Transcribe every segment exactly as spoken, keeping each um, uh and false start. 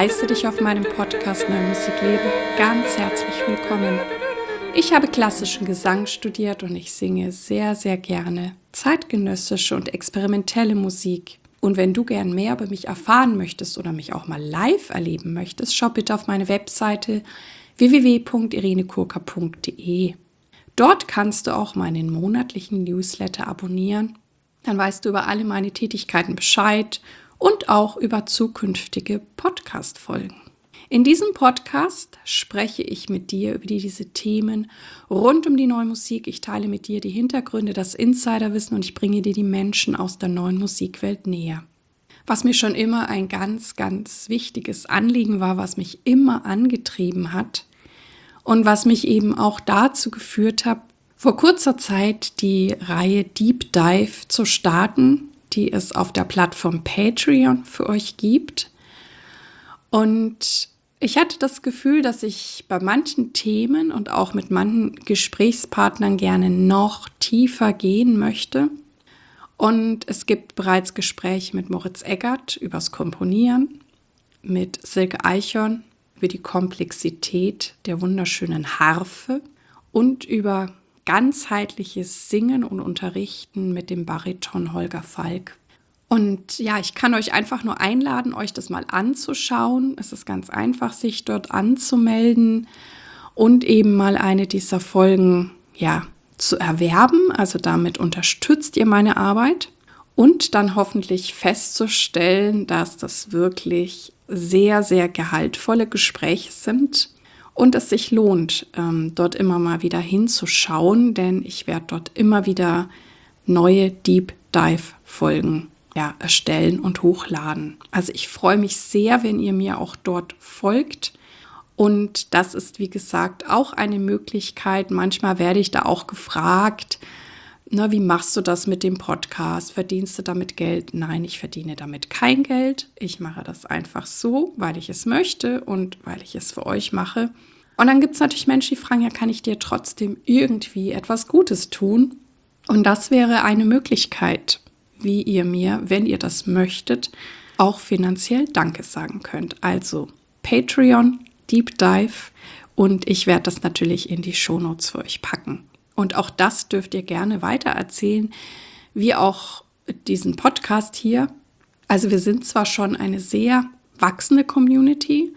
heiße dich auf meinem Podcast Neue Musik Leben ganz herzlich willkommen. Ich habe klassischen Gesang studiert und ich singe sehr, sehr gerne zeitgenössische und experimentelle Musik. Und wenn du gern mehr über mich erfahren möchtest oder mich auch mal live erleben möchtest, schau bitte auf meine Webseite w w w punkt irene kurka punkt d e. Dort kannst du auch meinen monatlichen Newsletter abonnieren. Dann weißt du über alle meine Tätigkeiten Bescheid und auch über zukünftige Podcast-Folgen. In diesem Podcast spreche ich mit dir über diese Themen rund um die neue Musik. Ich teile mit dir die Hintergründe, das Insiderwissen und ich bringe dir die Menschen aus der neuen Musikwelt näher. Was mir schon immer ein ganz, ganz wichtiges Anliegen war, was mich immer angetrieben hat und was mich eben auch dazu geführt hat, vor kurzer Zeit die Reihe Deep Dive zu starten, die es auf der Plattform Patreon für euch gibt. Und ich hatte das Gefühl, dass ich bei manchen Themen und auch mit manchen Gesprächspartnern gerne noch tiefer gehen möchte. Und es gibt bereits Gespräche mit Moritz Eggert übers Komponieren, mit Silke Eichhorn über die Komplexität der wunderschönen Harfe und über ganzheitliches Singen und Unterrichten mit dem Bariton Holger Falk. Und ja, ich kann euch einfach nur einladen, euch das mal anzuschauen. Es ist ganz einfach, sich dort anzumelden und eben mal eine dieser Folgen ja, zu erwerben. Also damit unterstützt ihr meine Arbeit und dann hoffentlich festzustellen, dass das wirklich sehr, sehr gehaltvolle Gespräche sind und es sich lohnt, ähm, dort immer mal wieder hinzuschauen, denn ich werde dort immer wieder neue Deep Dive Folgen Ja, erstellen und hochladen. Also ich freue mich sehr, wenn ihr mir auch dort folgt. Und das ist, wie gesagt, auch eine Möglichkeit. Manchmal werde ich da auch gefragt, na, wie machst du das mit dem Podcast? Verdienst du damit Geld? Nein, ich verdiene damit kein Geld. Ich mache das einfach so, weil ich es möchte und weil ich es für euch mache. Und dann gibt es natürlich Menschen, die fragen, ja, kann ich dir trotzdem irgendwie etwas Gutes tun? Und das wäre eine Möglichkeit, wie ihr mir, wenn ihr das möchtet, auch finanziell Danke sagen könnt. Also Patreon, Deep Dive und ich werde das natürlich in die Shownotes für euch packen. Und auch das dürft ihr gerne weitererzählen, wie auch diesen Podcast hier. Also wir sind zwar schon eine sehr wachsende Community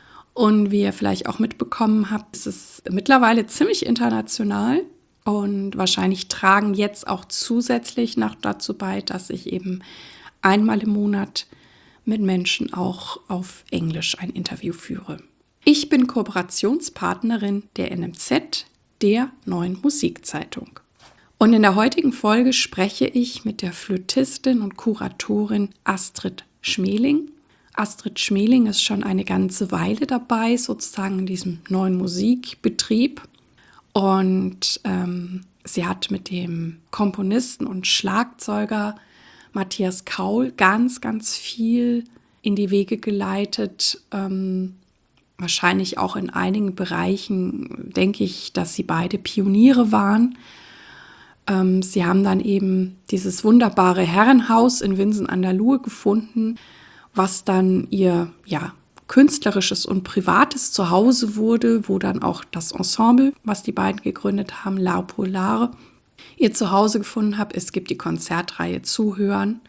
und wie ihr vielleicht auch mitbekommen habt, ist es mittlerweile ziemlich international. Und wahrscheinlich tragen jetzt auch zusätzlich noch dazu bei, dass ich eben einmal im Monat mit Menschen auch auf Englisch ein Interview führe. Ich bin Kooperationspartnerin der N M Z, der Neuen Musikzeitung. Und in der heutigen Folge spreche ich mit der Flötistin und Kuratorin Astrid Schmeling. Astrid Schmeling ist schon eine ganze Weile dabei, sozusagen in diesem neuen Musikbetrieb. Und ähm, sie hat mit dem Komponisten und Schlagzeuger Matthias Kaul ganz, ganz viel in die Wege geleitet. Ähm, wahrscheinlich auch in einigen Bereichen denke ich, dass sie beide Pioniere waren. Ähm, sie haben dann eben dieses wunderbare Herrenhaus in Winsen an der Luhe gefunden, was dann ihr, ja, künstlerisches und privates Zuhause wurde, wo dann auch das Ensemble, was die beiden gegründet haben, La Polare, ihr Zuhause gefunden hat. Es gibt die Konzertreihe Zuhören.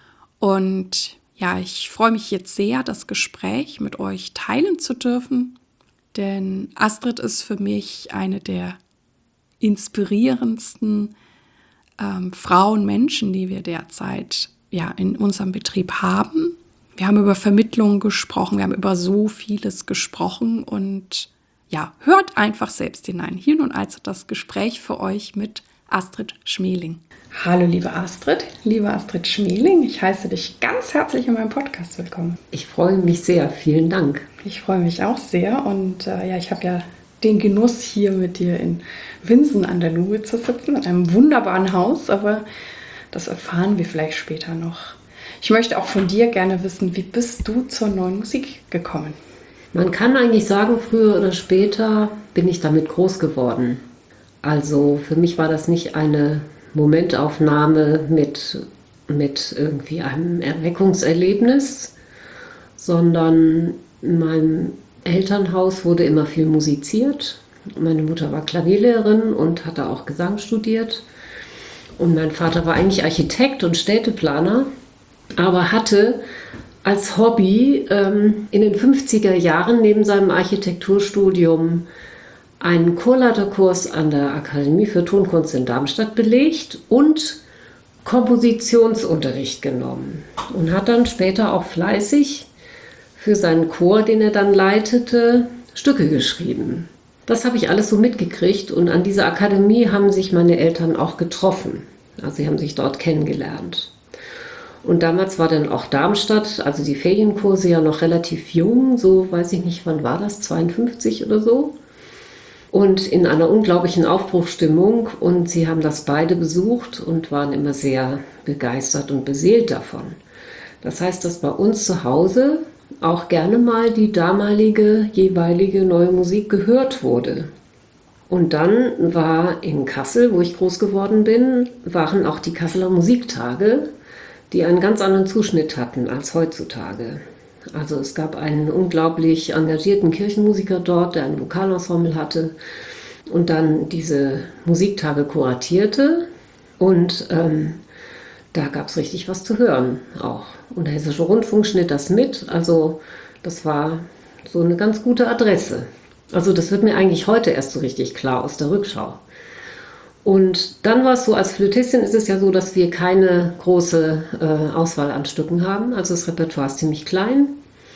Und ja, ich freue mich jetzt sehr, das Gespräch mit euch teilen zu dürfen, denn Astrid ist für mich eine der inspirierendsten ähm, Frauen, Menschen, die wir derzeit ja, in unserem Betrieb haben. Wir haben über Vermittlung gesprochen, wir haben über so vieles gesprochen und ja, hört einfach selbst hinein. Hier nun also das Gespräch für euch mit Astrid Schmeling. Hallo liebe Astrid, liebe Astrid Schmeling, ich heiße dich ganz herzlich in meinem Podcast willkommen. Ich freue mich sehr, vielen Dank. Ich freue mich auch sehr und äh, ja, ich habe ja den Genuss hier mit dir in Winsen an der Luhe zu sitzen, in einem wunderbaren Haus, aber das erfahren wir vielleicht später noch. Ich möchte auch von dir gerne wissen, wie bist du zur neuen Musik gekommen? Man kann eigentlich sagen, früher oder später bin ich damit groß geworden. Also für mich war das nicht eine Momentaufnahme mit, mit irgendwie einem Erweckungserlebnis, sondern In meinem Elternhaus wurde immer viel musiziert. Meine Mutter war Klavierlehrerin und hatte auch Gesang studiert. Und mein Vater war eigentlich Architekt und Städteplaner, aber hatte als Hobby ähm, in den fünfziger Jahren neben seinem Architekturstudium einen Chorleiterkurs an der Akademie für Tonkunst in Darmstadt belegt und Kompositionsunterricht genommen und hat dann später auch fleißig für seinen Chor, den er dann leitete, Stücke geschrieben. Das habe ich alles so mitgekriegt und an dieser Akademie haben sich meine Eltern auch getroffen. Also sie haben sich dort kennengelernt. Und damals war dann auch Darmstadt, also die Ferienkurse ja noch relativ jung, so weiß ich nicht, wann war das, zweiundfünfzig oder so. Und in einer unglaublichen Aufbruchsstimmung und sie haben das beide besucht und waren immer sehr begeistert und beseelt davon. Das heißt, dass bei uns zu Hause auch gerne mal die damalige jeweilige neue Musik gehört wurde. Und dann war in Kassel, wo ich groß geworden bin, waren auch die Kasseler Musiktage, die einen ganz anderen Zuschnitt hatten als heutzutage. Also es gab einen unglaublich engagierten Kirchenmusiker dort, der ein Vokalensemble hatte und dann diese Musiktage kuratierte. Und ähm, da gab es richtig was zu hören auch. Und der Hessische Rundfunk schnitt das mit. Also das war so eine ganz gute Adresse. Also das wird mir eigentlich heute erst so richtig klar aus der Rückschau. Und dann war es so, als Flötistin ist es ja so, dass wir keine große äh, Auswahl an Stücken haben. Also das Repertoire ist ziemlich klein.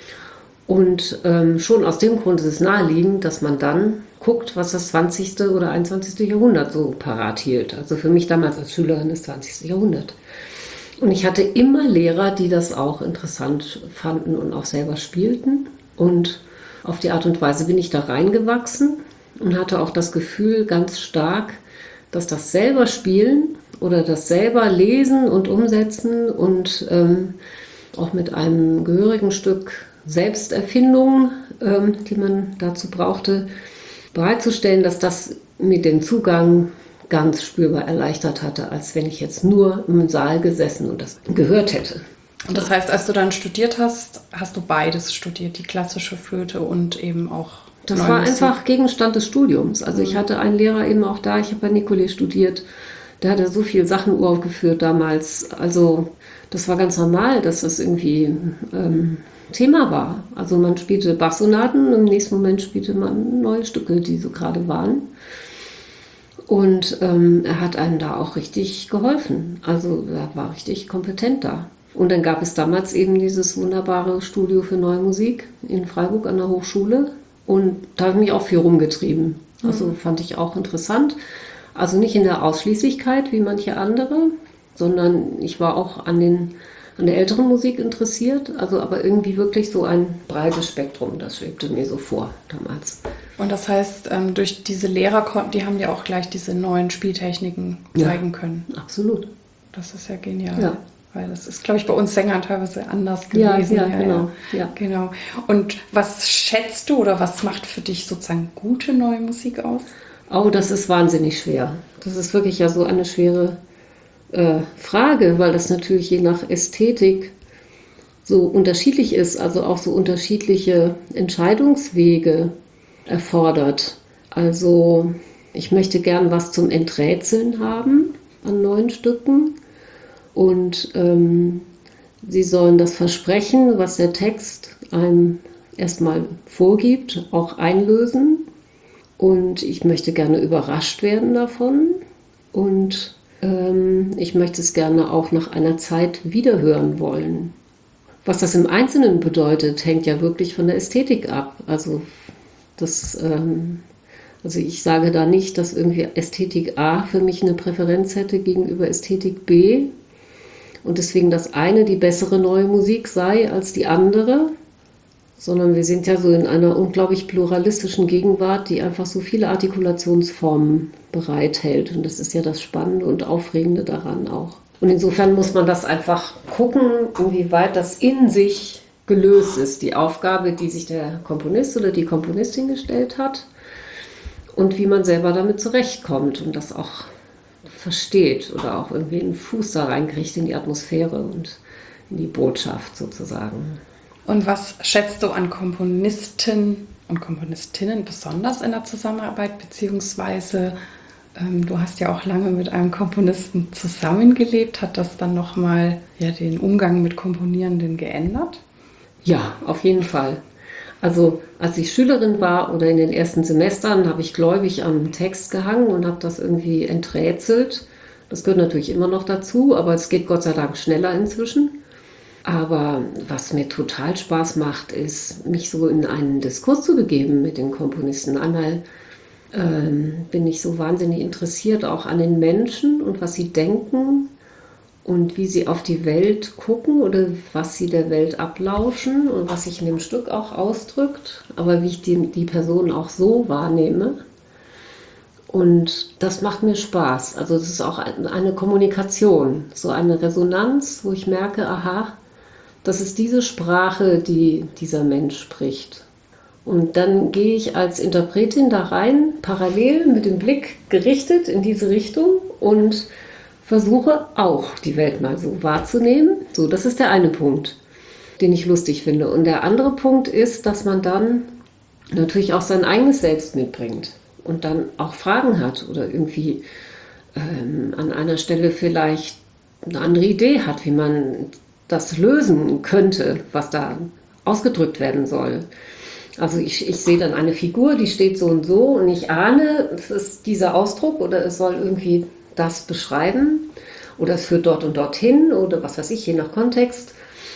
Und ähm, schon aus dem Grund ist es naheliegend, dass man dann guckt, was das zwanzigste oder einundzwanzigste Jahrhundert so parat hielt. Also für mich damals als Schülerin das zwanzigste Jahrhundert. Und ich hatte immer Lehrer, die das auch interessant fanden und auch selber spielten. Und auf die Art und Weise bin ich da reingewachsen und hatte auch das Gefühl ganz stark, dass das selber Spielen oder das selber Lesen und Umsetzen und ähm, auch mit einem gehörigen Stück Selbsterfindung, ähm, die man dazu brauchte, bereitzustellen, dass das mir den Zugang ganz spürbar erleichtert hatte, als wenn ich jetzt nur im Saal gesessen und das gehört hätte. Und das heißt, als du dann studiert hast, hast du beides studiert, die klassische Flöte und eben auch Das war einfach Gegenstand des Studiums. Also ich hatte einen Lehrer eben auch da, ich habe bei Nicolai studiert, der hatte so viele Sachen uraufgeführt damals. Also das war ganz normal, dass das irgendwie ähm, Thema war. Also man spielte Bach-Sonaten und im nächsten Moment spielte man neue Stücke, die so gerade waren. Und ähm, er hat einem da auch richtig geholfen. Also er war richtig kompetent da. Und dann gab es damals eben dieses wunderbare Studio für Neue Musik in Freiburg an der Hochschule. Und da habe ich mich auch viel rumgetrieben. Also mhm. fand ich auch interessant. Also nicht in der Ausschließlichkeit wie manche andere, sondern ich war auch an, den, an der älteren Musik interessiert. Also aber irgendwie wirklich so ein breites Spektrum, das schwebte mir so vor damals. Und das heißt, durch diese Lehrer, die haben dir auch gleich diese neuen Spieltechniken zeigen ja, können. Absolut. Das ist ja genial. Ja. Weil das ist, glaube ich, bei uns Sängern teilweise anders gewesen. Ja, ja, genau. Ja. genau. Und was schätzt du oder was macht für dich sozusagen gute neue Musik aus? Oh, das ist wahnsinnig schwer. Das ist wirklich ja so eine schwere äh, Frage, weil das natürlich je nach Ästhetik so unterschiedlich ist, also auch so unterschiedliche Entscheidungswege erfordert. Also ich möchte gern was zum Enträtseln haben an neuen Stücken. Und ähm, sie sollen das Versprechen, was der Text einem erstmal vorgibt, auch einlösen. Und ich möchte gerne überrascht werden davon. Und ähm, ich möchte es gerne auch nach einer Zeit wiederhören wollen. Was das im Einzelnen bedeutet, hängt ja wirklich von der Ästhetik ab. Also, das, ähm, also ich sage da nicht, dass irgendwie Ästhetik A für mich eine Präferenz hätte gegenüber Ästhetik B. Und deswegen das eine die bessere neue Musik sei als die andere, sondern wir sind ja so in einer unglaublich pluralistischen Gegenwart, die einfach so viele Artikulationsformen bereithält. Und das ist ja das Spannende und Aufregende daran auch. Und insofern muss man das einfach gucken, inwieweit das in sich gelöst ist, die Aufgabe, die sich der Komponist oder die Komponistin gestellt hat und wie man selber damit zurechtkommt und das auch versteht oder auch irgendwie einen Fuß da reinkriegt in die Atmosphäre und in die Botschaft sozusagen. Und was schätzt du an Komponisten und Komponistinnen besonders in der Zusammenarbeit, beziehungsweise ähm, du hast ja auch lange mit einem Komponisten zusammengelebt. Hat das dann nochmal ja, den Umgang mit Komponierenden geändert? Ja, auf jeden Fall. Also als ich Schülerin war oder in den ersten Semestern, habe ich gläubig am Text gehangen und habe das irgendwie enträtselt. Das gehört natürlich immer noch dazu, aber es geht Gott sei Dank schneller inzwischen. Aber was mir total Spaß macht, ist, mich so in einen Diskurs zu begeben mit den Komponisten. Einmal ähm, bin ich so wahnsinnig interessiert auch an den Menschen und was sie denken und wie sie auf die Welt gucken oder was sie der Welt ablauschen und was sich in dem Stück auch ausdrückt, aber wie ich die, die Person auch so wahrnehme. Und das macht mir Spaß. Also es ist auch eine Kommunikation, so eine Resonanz, wo ich merke, aha, das ist diese Sprache, die dieser Mensch spricht. Und dann gehe ich als Interpretin da rein, parallel mit dem Blick gerichtet in diese Richtung und versuche auch die Welt mal so wahrzunehmen. So, das ist der eine Punkt, den ich lustig finde. Und der andere Punkt ist, dass man dann natürlich auch sein eigenes Selbst mitbringt und dann auch Fragen hat oder irgendwie ähm, an einer Stelle vielleicht eine andere Idee hat, wie man das lösen könnte, was da ausgedrückt werden soll. Also ich, ich sehe dann eine Figur, die steht so und so und ich ahne, es ist dieser Ausdruck oder es soll irgendwie das beschreiben oder es führt dort und dorthin oder was weiß ich, je nach Kontext.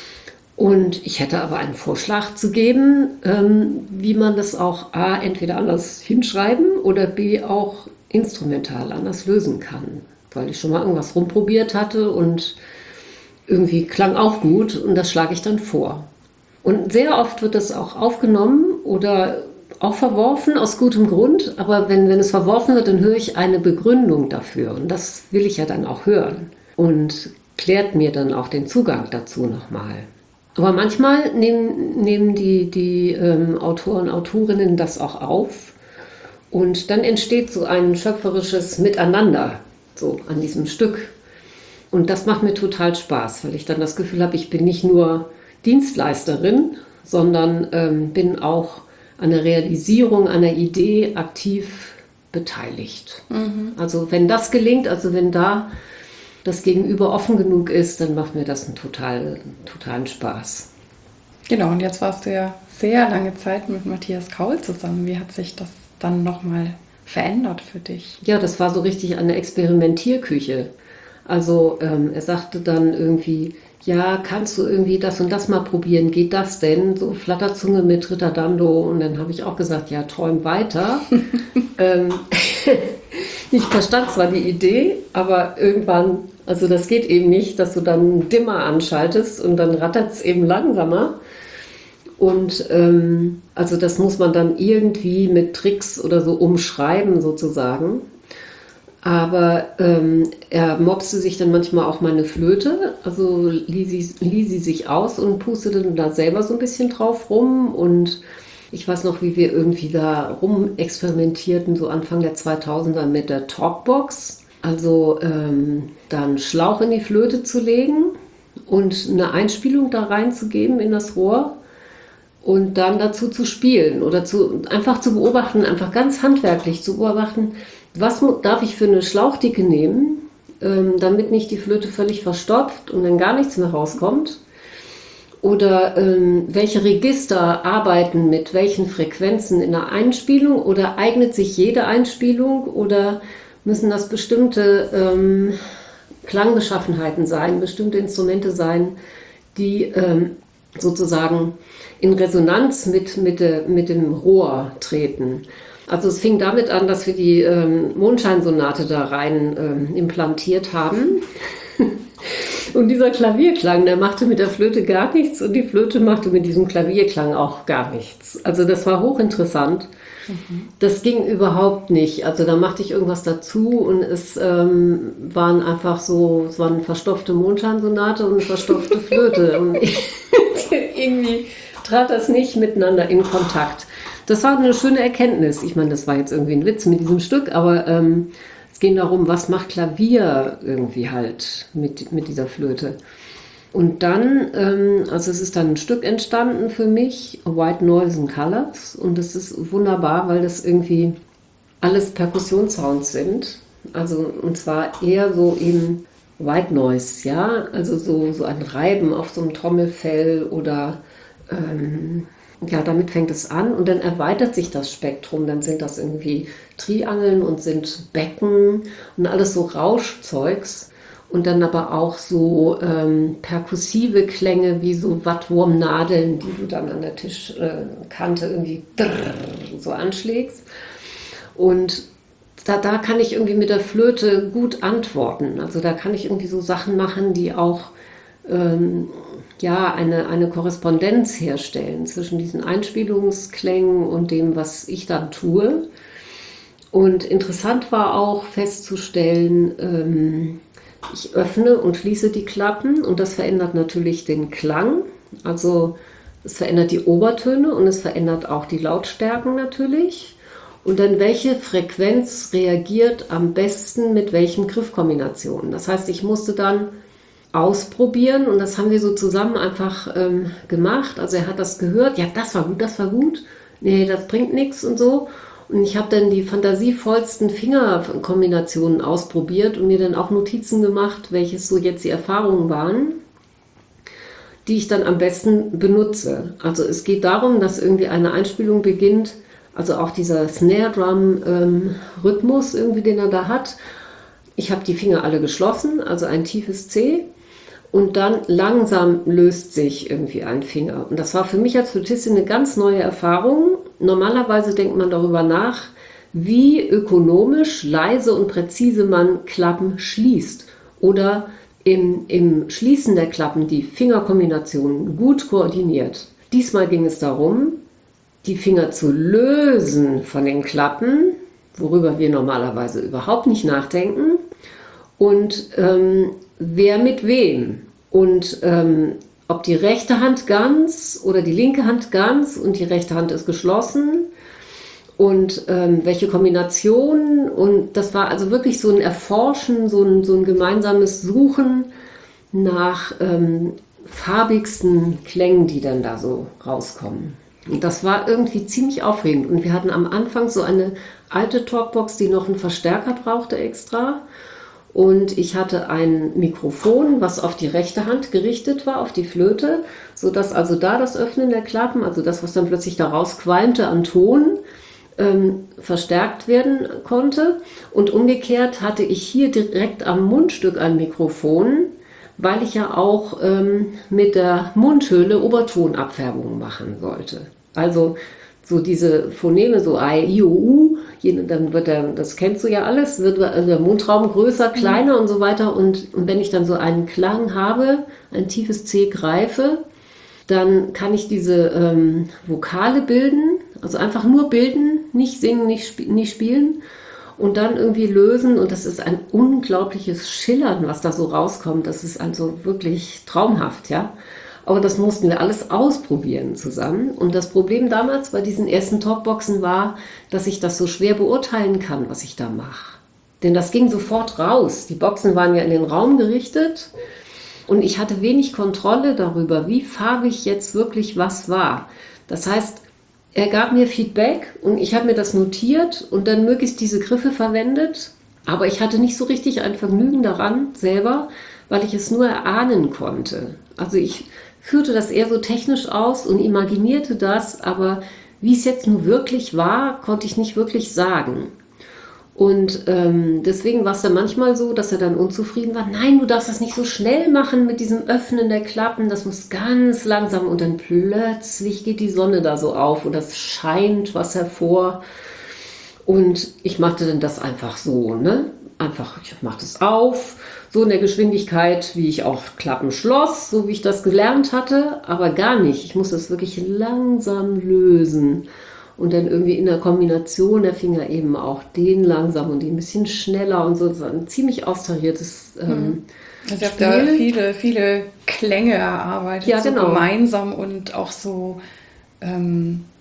Und ich hätte aber einen Vorschlag zu geben, ähm, wie man das auch A, entweder anders hinschreiben oder B, auch instrumental anders lösen kann. Weil ich schon mal irgendwas rumprobiert hatte und irgendwie klang auch gut und das schlage ich dann vor. Und sehr oft wird das auch aufgenommen oder auch verworfen aus gutem Grund, aber wenn, wenn es verworfen wird, dann höre ich eine Begründung dafür und das will ich ja dann auch hören und klärt mir dann auch den Zugang dazu nochmal. Aber manchmal nehmen, nehmen die, die ähm, Autoren, Autorinnen das auch auf und dann entsteht so ein schöpferisches Miteinander so an diesem Stück. Und das macht mir total Spaß, weil ich dann das Gefühl habe, ich bin nicht nur Dienstleisterin, sondern ähm, bin auch an der Realisierung einer Idee aktiv beteiligt. Mhm. Also wenn das gelingt, also wenn da das Gegenüber offen genug ist, dann macht mir das einen total, totalen Spaß. Genau, und jetzt warst du ja sehr lange Zeit mit Matthias Kaul zusammen. Wie hat sich das dann nochmal verändert für dich? Ja, das war so richtig eine Experimentierküche. Also ähm, er sagte dann irgendwie, ja, kannst du irgendwie das und das mal probieren, geht das denn? So Flatterzunge mit Ritterdando. Und dann habe ich auch gesagt, ja, träum weiter. ähm, ich verstand zwar die Idee, aber irgendwann, also das geht eben nicht, dass du dann einen Dimmer anschaltest und dann rattert es eben langsamer. Und ähm, also das muss man dann irgendwie mit Tricks oder so umschreiben sozusagen. Aber ähm, er mopste sich dann manchmal auch meine Flöte, also lieh sie, lieh sie sich aus und pustete dann da selber so ein bisschen drauf rum. Und ich weiß noch, wie wir irgendwie da rumexperimentierten, so Anfang der zweitausender mit der Talkbox. Also ähm, dann Schlauch in die Flöte zu legen und eine Einspielung da reinzugeben in das Rohr und dann dazu zu spielen oder zu, einfach zu beobachten, einfach ganz handwerklich zu beobachten, was darf ich für eine Schlauchdicke nehmen, ähm, damit nicht die Flöte völlig verstopft und dann gar nichts mehr rauskommt? Oder ähm, welche Register arbeiten mit welchen Frequenzen in der Einspielung? Oder eignet sich jede Einspielung? Oder müssen das bestimmte ähm, Klangbeschaffenheiten sein, bestimmte Instrumente sein, die ähm, sozusagen in Resonanz mit, mit, de, mit dem Rohr treten? Also es fing damit an, dass wir die ähm, Mondscheinsonate da rein ähm, implantiert haben. Und dieser Klavierklang, der machte mit der Flöte gar nichts und die Flöte machte mit diesem Klavierklang auch gar nichts. Also das war hochinteressant. Mhm. Das ging überhaupt nicht. Also da machte ich irgendwas dazu und es ähm, waren einfach so, es waren eine verstopfte Mondscheinsonate und eine verstopfte Flöte. Und ich, irgendwie trat das nicht miteinander in Kontakt. Das war eine schöne Erkenntnis. Ich meine, das war jetzt irgendwie ein Witz mit diesem Stück, aber ähm, es ging darum, was macht Klavier irgendwie halt mit, mit dieser Flöte. Und dann, ähm, also es ist dann ein Stück entstanden für mich, White Noise and Colors. Und das ist wunderbar, weil das irgendwie alles Perkussionssounds sind. Also und zwar eher so eben White Noise, ja, also so, so ein Reiben auf so einem Trommelfell oder ähm, ja, damit fängt es an und dann erweitert sich das Spektrum. Dann sind das irgendwie Triangeln und sind Becken und alles so Rauschzeugs. Und dann aber auch so ähm, perkussive Klänge wie so Wattwurmnadeln, die du dann an der Tischkante äh, irgendwie drrr, so anschlägst. Und da, da kann ich irgendwie mit der Flöte gut antworten. Also da kann ich irgendwie so Sachen machen, die auch ähm, ja, eine, eine Korrespondenz herstellen zwischen diesen Einspielungsklängen und dem, was ich dann tue. Und interessant war auch festzustellen, ähm, ich öffne und schließe die Klappen und das verändert natürlich den Klang. Also es verändert die Obertöne und es verändert auch die Lautstärken natürlich. Und dann welche Frequenz reagiert am besten mit welchen Griffkombinationen. Das heißt, ich musste dann ausprobieren und das haben wir so zusammen einfach ähm, gemacht. Also er hat das gehört, ja, das war gut, das war gut. Nee, das bringt nichts und so. Und ich habe dann die fantasievollsten Fingerkombinationen ausprobiert und mir dann auch Notizen gemacht, welches so jetzt die Erfahrungen waren, die ich dann am besten benutze. Also es geht darum, dass irgendwie eine Einspielung beginnt, also auch dieser Snare-Drum-Rhythmus irgendwie, den er da hat. Ich habe die Finger alle geschlossen, also ein tiefes C. Und dann langsam löst sich irgendwie ein Finger. Und das war für mich als Flötistin eine ganz neue Erfahrung. Normalerweise denkt man darüber nach, wie ökonomisch, leise und präzise man Klappen schließt. Oder im, im Schließen der Klappen die Fingerkombinationen gut koordiniert. Diesmal ging es darum, die Finger zu lösen von den Klappen, worüber wir normalerweise überhaupt nicht nachdenken. Und ähm, wer mit wem und ähm, ob die rechte Hand ganz oder die linke Hand ganz und die rechte Hand ist geschlossen und ähm, welche Kombinationen und das war also wirklich so ein Erforschen, so ein, so ein gemeinsames Suchen nach ähm, farbigsten Klängen, die dann da so rauskommen. Und das war irgendwie ziemlich aufregend und wir hatten am Anfang so eine alte Talkbox, die noch einen Verstärker brauchte extra. Und ich hatte ein Mikrofon, was auf die rechte Hand gerichtet war, auf die Flöte, sodass also da das Öffnen der Klappen, also das, was dann plötzlich da rausqualmte an Ton, ähm, verstärkt werden konnte. Und umgekehrt hatte ich hier direkt am Mundstück ein Mikrofon, weil ich ja auch ähm, mit der Mundhöhle Obertonabfärbungen machen sollte. Also so diese Phoneme, so A, I, O, U, dann wird der, das kennst du ja alles, wird der Mundraum größer, kleiner mhm. und so weiter. Und, und wenn ich dann so einen Klang habe, ein tiefes C greife, dann kann ich diese ähm, Vokale bilden, also einfach nur bilden, nicht singen, nicht, sp- nicht spielen und dann irgendwie lösen. Und das ist ein unglaubliches Schillern, was da so rauskommt. Das ist also wirklich traumhaft, ja. Aber das mussten wir alles ausprobieren zusammen. Und das Problem damals bei diesen ersten Talkboxen war, dass ich das so schwer beurteilen kann, was ich da mache. Denn das ging sofort raus. Die Boxen waren ja in den Raum gerichtet. Und ich hatte wenig Kontrolle darüber, wie farbig jetzt wirklich was war. Das heißt, er gab mir Feedback und ich habe mir das notiert und dann möglichst diese Griffe verwendet. Aber ich hatte nicht so richtig ein Vergnügen daran selber, weil ich es nur erahnen konnte. Also ich führte das eher so technisch aus und imaginierte das, aber wie es jetzt nun wirklich war, konnte ich nicht wirklich sagen. Und ähm, deswegen war es dann manchmal so, dass er dann unzufrieden war. Nein, du darfst das nicht so schnell machen mit diesem Öffnen der Klappen, das muss ganz langsam und dann plötzlich geht die Sonne da so auf und das scheint was hervor. Und ich machte dann das einfach so, ne? Einfach, ich machte es auf, so in der Geschwindigkeit, wie ich auch Klappen schloss, so wie ich das gelernt hatte, aber gar nicht. Ich musste es wirklich langsam lösen und dann irgendwie in der Kombination der Finger eben auch den langsam und den ein bisschen schneller und so. Das war ein ziemlich austariertes ähm, Also ich habe da viele, viele Klänge erarbeitet, ja, so genau. gemeinsam und auch so ähm,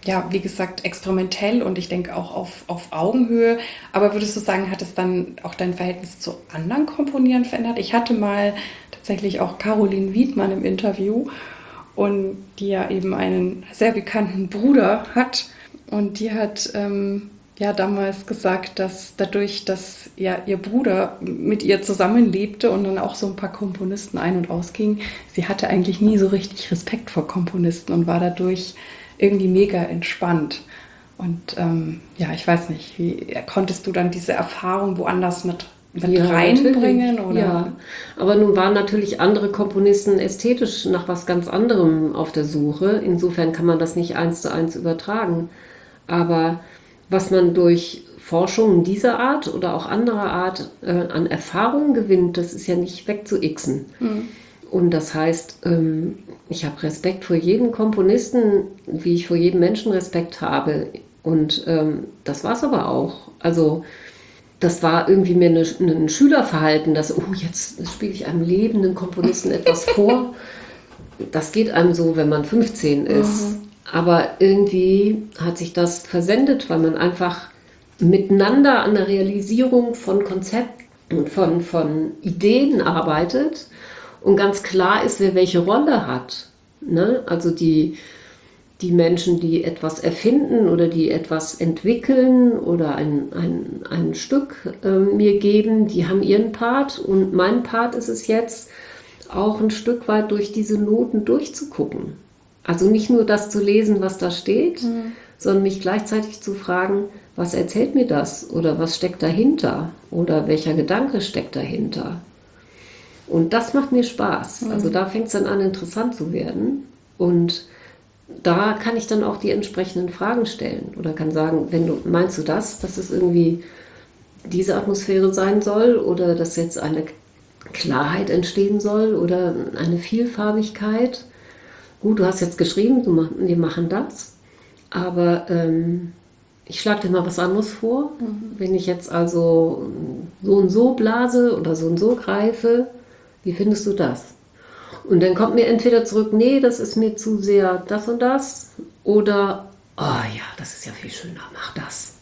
ja, wie gesagt, experimentell und ich denke auch auf, auf Augenhöhe. Aber würdest du sagen, hat es dann auch dein Verhältnis zu anderen Komponieren verändert? Ich hatte mal tatsächlich auch Caroline Wiedmann im Interview und die ja eben einen sehr bekannten Bruder hat. Und die hat ähm, ja damals gesagt, dass dadurch, dass ja ihr Bruder mit ihr zusammenlebte und dann auch so ein paar Komponisten ein- und ausging, sie hatte eigentlich nie so richtig Respekt vor Komponisten und war dadurch irgendwie mega entspannt. Und ähm, ja, ich weiß nicht, wie konntest du dann diese Erfahrung woanders mit, mit Ja, reinbringen? natürlich. Oder? Ja, aber nun waren natürlich andere Komponisten ästhetisch nach was ganz anderem auf der Suche. Insofern kann man das nicht eins zu eins übertragen. Aber was man durch Forschungen dieser Art oder auch anderer Art äh, an Erfahrungen gewinnt, das ist ja nicht wegzuixen. Mhm. Und das heißt, ähm, ich habe Respekt vor jedem Komponisten, wie ich vor jedem Menschen Respekt habe. Und ähm, das war es aber auch. Also das war irgendwie mir eine, ein Schülerverhalten, dass, oh, jetzt spiele ich einem lebenden Komponisten etwas vor. Das geht einem so, wenn man fünfzehn ist. Mhm. Aber irgendwie hat sich das versendet, weil man einfach miteinander an der Realisierung von Konzepten und von, von Ideen arbeitet und ganz klar ist, wer welche Rolle hat. Ne? Also die, die Menschen, die etwas erfinden oder die etwas entwickeln oder ein, ein, ein Stück äh, mir geben, die haben ihren Part und mein Part ist es jetzt, auch ein Stück weit durch diese Noten durchzugucken. Also nicht nur das zu lesen, was da steht, mhm. sondern mich gleichzeitig zu fragen, was erzählt mir das oder was steckt dahinter oder welcher Gedanke steckt dahinter. Und das macht mir Spaß. Mhm. Also da fängt es dann an, interessant zu werden. Und da kann ich dann auch die entsprechenden Fragen stellen oder kann sagen, wenn du meinst du das, dass es irgendwie diese Atmosphäre sein soll oder dass jetzt eine Klarheit entstehen soll oder eine Vielfarbigkeit. Gut, du hast jetzt geschrieben, wir machen das, aber ähm, ich schlage dir mal was anderes vor. Mhm. Wenn ich jetzt also so und so blase oder so und so greife, wie findest du das? Und dann kommt mir entweder zurück, nee, das ist mir zu sehr das und das, oder, oh ja, das ist ja viel schöner, mach das.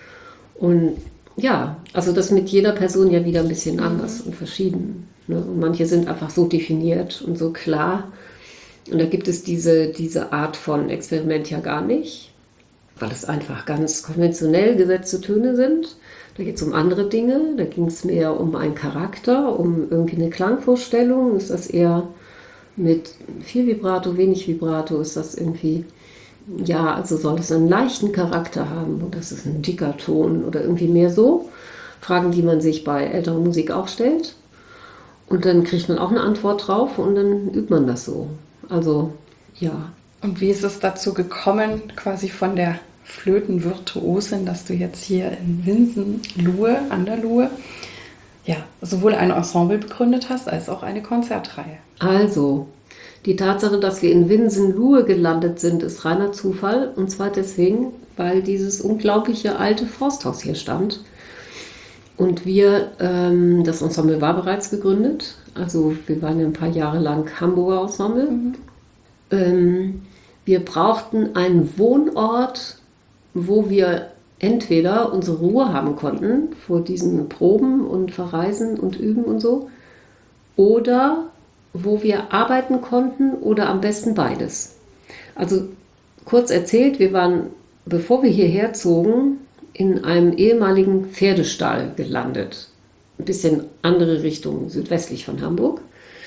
Und ja, also das mit jeder Person ja wieder ein bisschen anders mhm. und verschieden. Ne? Und manche sind einfach so definiert und so klar. Und da gibt es diese, diese Art von Experiment ja gar nicht, weil es einfach ganz konventionell gesetzte Töne sind. Da geht es um andere Dinge, da ging es mehr um einen Charakter, um irgendwie eine Klangvorstellung. Ist das eher mit viel Vibrato, wenig Vibrato? Ist das irgendwie, ja, also soll es einen leichten Charakter haben oder ist es ein dicker Ton oder irgendwie mehr so? Fragen, die man sich bei älterer Musik auch stellt. Und dann kriegt man auch eine Antwort drauf und dann übt man das so. Also, ja. Und wie ist es dazu gekommen, quasi von der Flötenvirtuosin, dass du jetzt hier in Winsen-Luhe, an der Luhe, ja, sowohl ein Ensemble begründet hast, als auch eine Konzertreihe? Also, die Tatsache, dass wir in Winsen-Luhe gelandet sind, ist reiner Zufall. Und zwar deswegen, weil dieses unglaubliche alte Forsthaus hier stand. Und wir, ähm, das Ensemble war bereits gegründet. Also wir waren ja ein paar Jahre lang Hamburger Ensemble. Mhm. Ähm, wir brauchten einen Wohnort, wo wir entweder unsere Ruhe haben konnten vor diesen Proben und Verreisen und Üben und so, oder wo wir arbeiten konnten oder am besten beides. Also kurz erzählt, wir waren, bevor wir hierher zogen, in einem ehemaligen Pferdestall gelandet. Ein bisschen andere Richtung, südwestlich von Hamburg,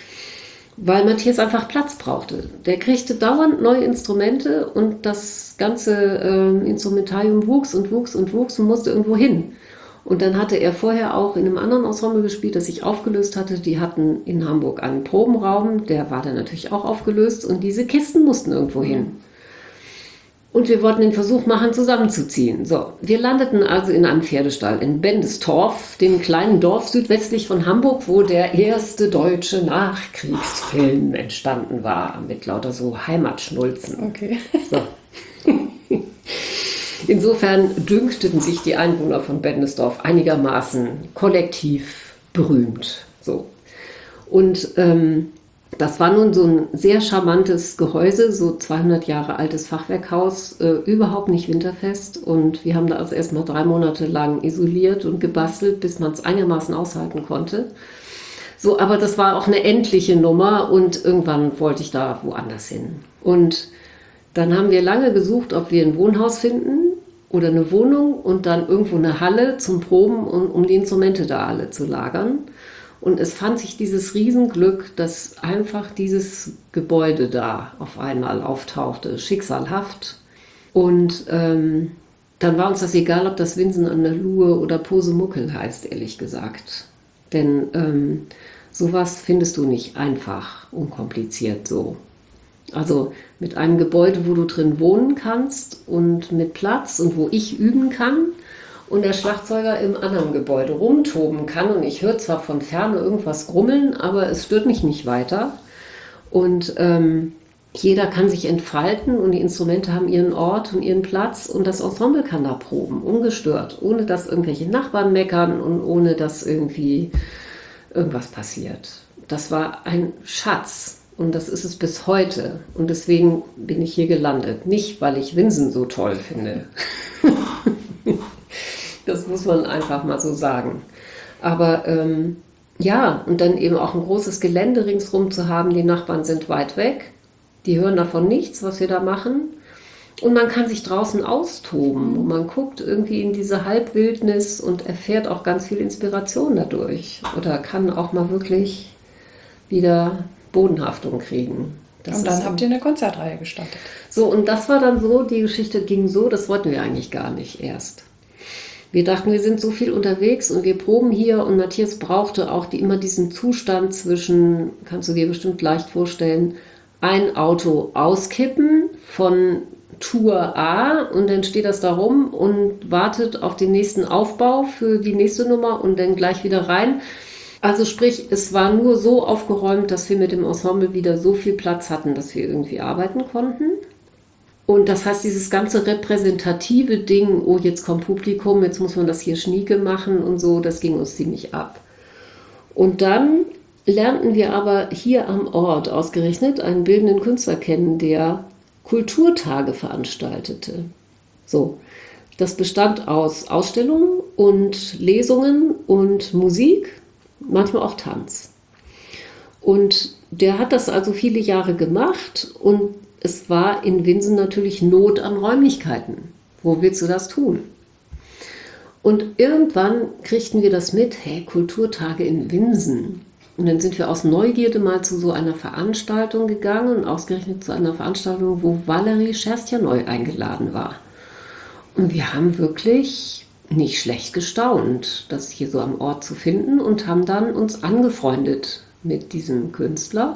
weil Matthias einfach Platz brauchte. Der kriegte dauernd neue Instrumente und das ganze äh, Instrumentarium wuchs und wuchs und wuchs und musste irgendwo hin. Und dann hatte er vorher auch in einem anderen Ensemble gespielt, das sich aufgelöst hatte. Die hatten in Hamburg einen Probenraum, der war dann natürlich auch aufgelöst und diese Kisten mussten irgendwo hin. Und wir wollten den Versuch machen, zusammenzuziehen. So, wir landeten also in einem Pferdestall in Bendestorf, dem kleinen Dorf südwestlich von Hamburg, wo der erste deutsche Nachkriegsfilm entstanden war, mit lauter so Heimatschnulzen. Okay. So. Insofern dünkten sich die Einwohner von Bendestorf einigermaßen kollektiv berühmt. So. Und ähm, Das war nun so ein sehr charmantes Gehäuse, so zweihundert Jahre altes Fachwerkhaus, äh, überhaupt nicht winterfest. Und wir haben da also erst mal drei Monate lang isoliert und gebastelt, bis man es einigermaßen aushalten konnte. So, aber das war auch eine endliche Nummer und irgendwann wollte ich da woanders hin. Und dann haben wir lange gesucht, ob wir ein Wohnhaus finden oder eine Wohnung und dann irgendwo eine Halle zum Proben, um, um die Instrumente da alle zu lagern. Und es fand sich dieses Riesenglück, dass einfach dieses Gebäude da auf einmal auftauchte, schicksalhaft. Und ähm, dann war uns das egal, ob das Winsen an der Luhe oder Posemuckel heißt, ehrlich gesagt. Denn ähm, sowas findest du nicht einfach, unkompliziert so. Also mit einem Gebäude, wo du drin wohnen kannst und mit Platz und wo ich üben kann und der Schlagzeuger im anderen Gebäude rumtoben kann. Und ich höre zwar von Ferne irgendwas grummeln, aber es stört mich nicht weiter. Und ähm, jeder kann sich entfalten und die Instrumente haben ihren Ort und ihren Platz und das Ensemble kann da proben, ungestört, ohne dass irgendwelche Nachbarn meckern und ohne dass irgendwie irgendwas passiert. Das war ein Schatz und das ist es bis heute. Und deswegen bin ich hier gelandet. Nicht, weil ich Winsen so toll finde. Das muss man einfach mal so sagen. Aber ähm, ja, und dann eben auch ein großes Gelände ringsrum zu haben. Die Nachbarn sind weit weg. Die hören davon nichts, was wir da machen. Und man kann sich draußen austoben. Und man guckt irgendwie in diese Halbwildnis und erfährt auch ganz viel Inspiration dadurch. Oder kann auch mal wirklich wieder Bodenhaftung kriegen. Das und dann habt ihr eine Konzertreihe gestartet. So, und das war dann so, die Geschichte ging so, das wollten wir eigentlich gar nicht erst. Wir dachten, wir sind so viel unterwegs und wir proben hier und Matthias brauchte auch die, immer diesen Zustand zwischen, kannst du dir bestimmt leicht vorstellen, ein Auto auskippen von Tour A und dann steht das da rum und wartet auf den nächsten Aufbau für die nächste Nummer und dann gleich wieder rein. Also sprich, es war nur so aufgeräumt, dass wir mit dem Ensemble wieder so viel Platz hatten, dass wir irgendwie arbeiten konnten. Und das heißt, dieses ganze repräsentative Ding, oh, jetzt kommt Publikum, jetzt muss man das hier schnieke machen und so, das ging uns ziemlich ab. Und dann lernten wir aber hier am Ort ausgerechnet einen bildenden Künstler kennen, der Kulturtage veranstaltete. So, das bestand aus Ausstellungen und Lesungen und Musik, manchmal auch Tanz. Und der hat das also viele Jahre gemacht und es war in Winsen natürlich Not an Räumlichkeiten. Wo willst du das tun? Und irgendwann kriegten wir das mit, hey, Kulturtage in Winsen. Und dann sind wir aus Neugierde mal zu so einer Veranstaltung gegangen und ausgerechnet zu einer Veranstaltung, wo Valerie Scherstjanoi eingeladen war. Und wir haben wirklich nicht schlecht gestaunt, das hier so am Ort zu finden und haben dann uns angefreundet mit diesem Künstler.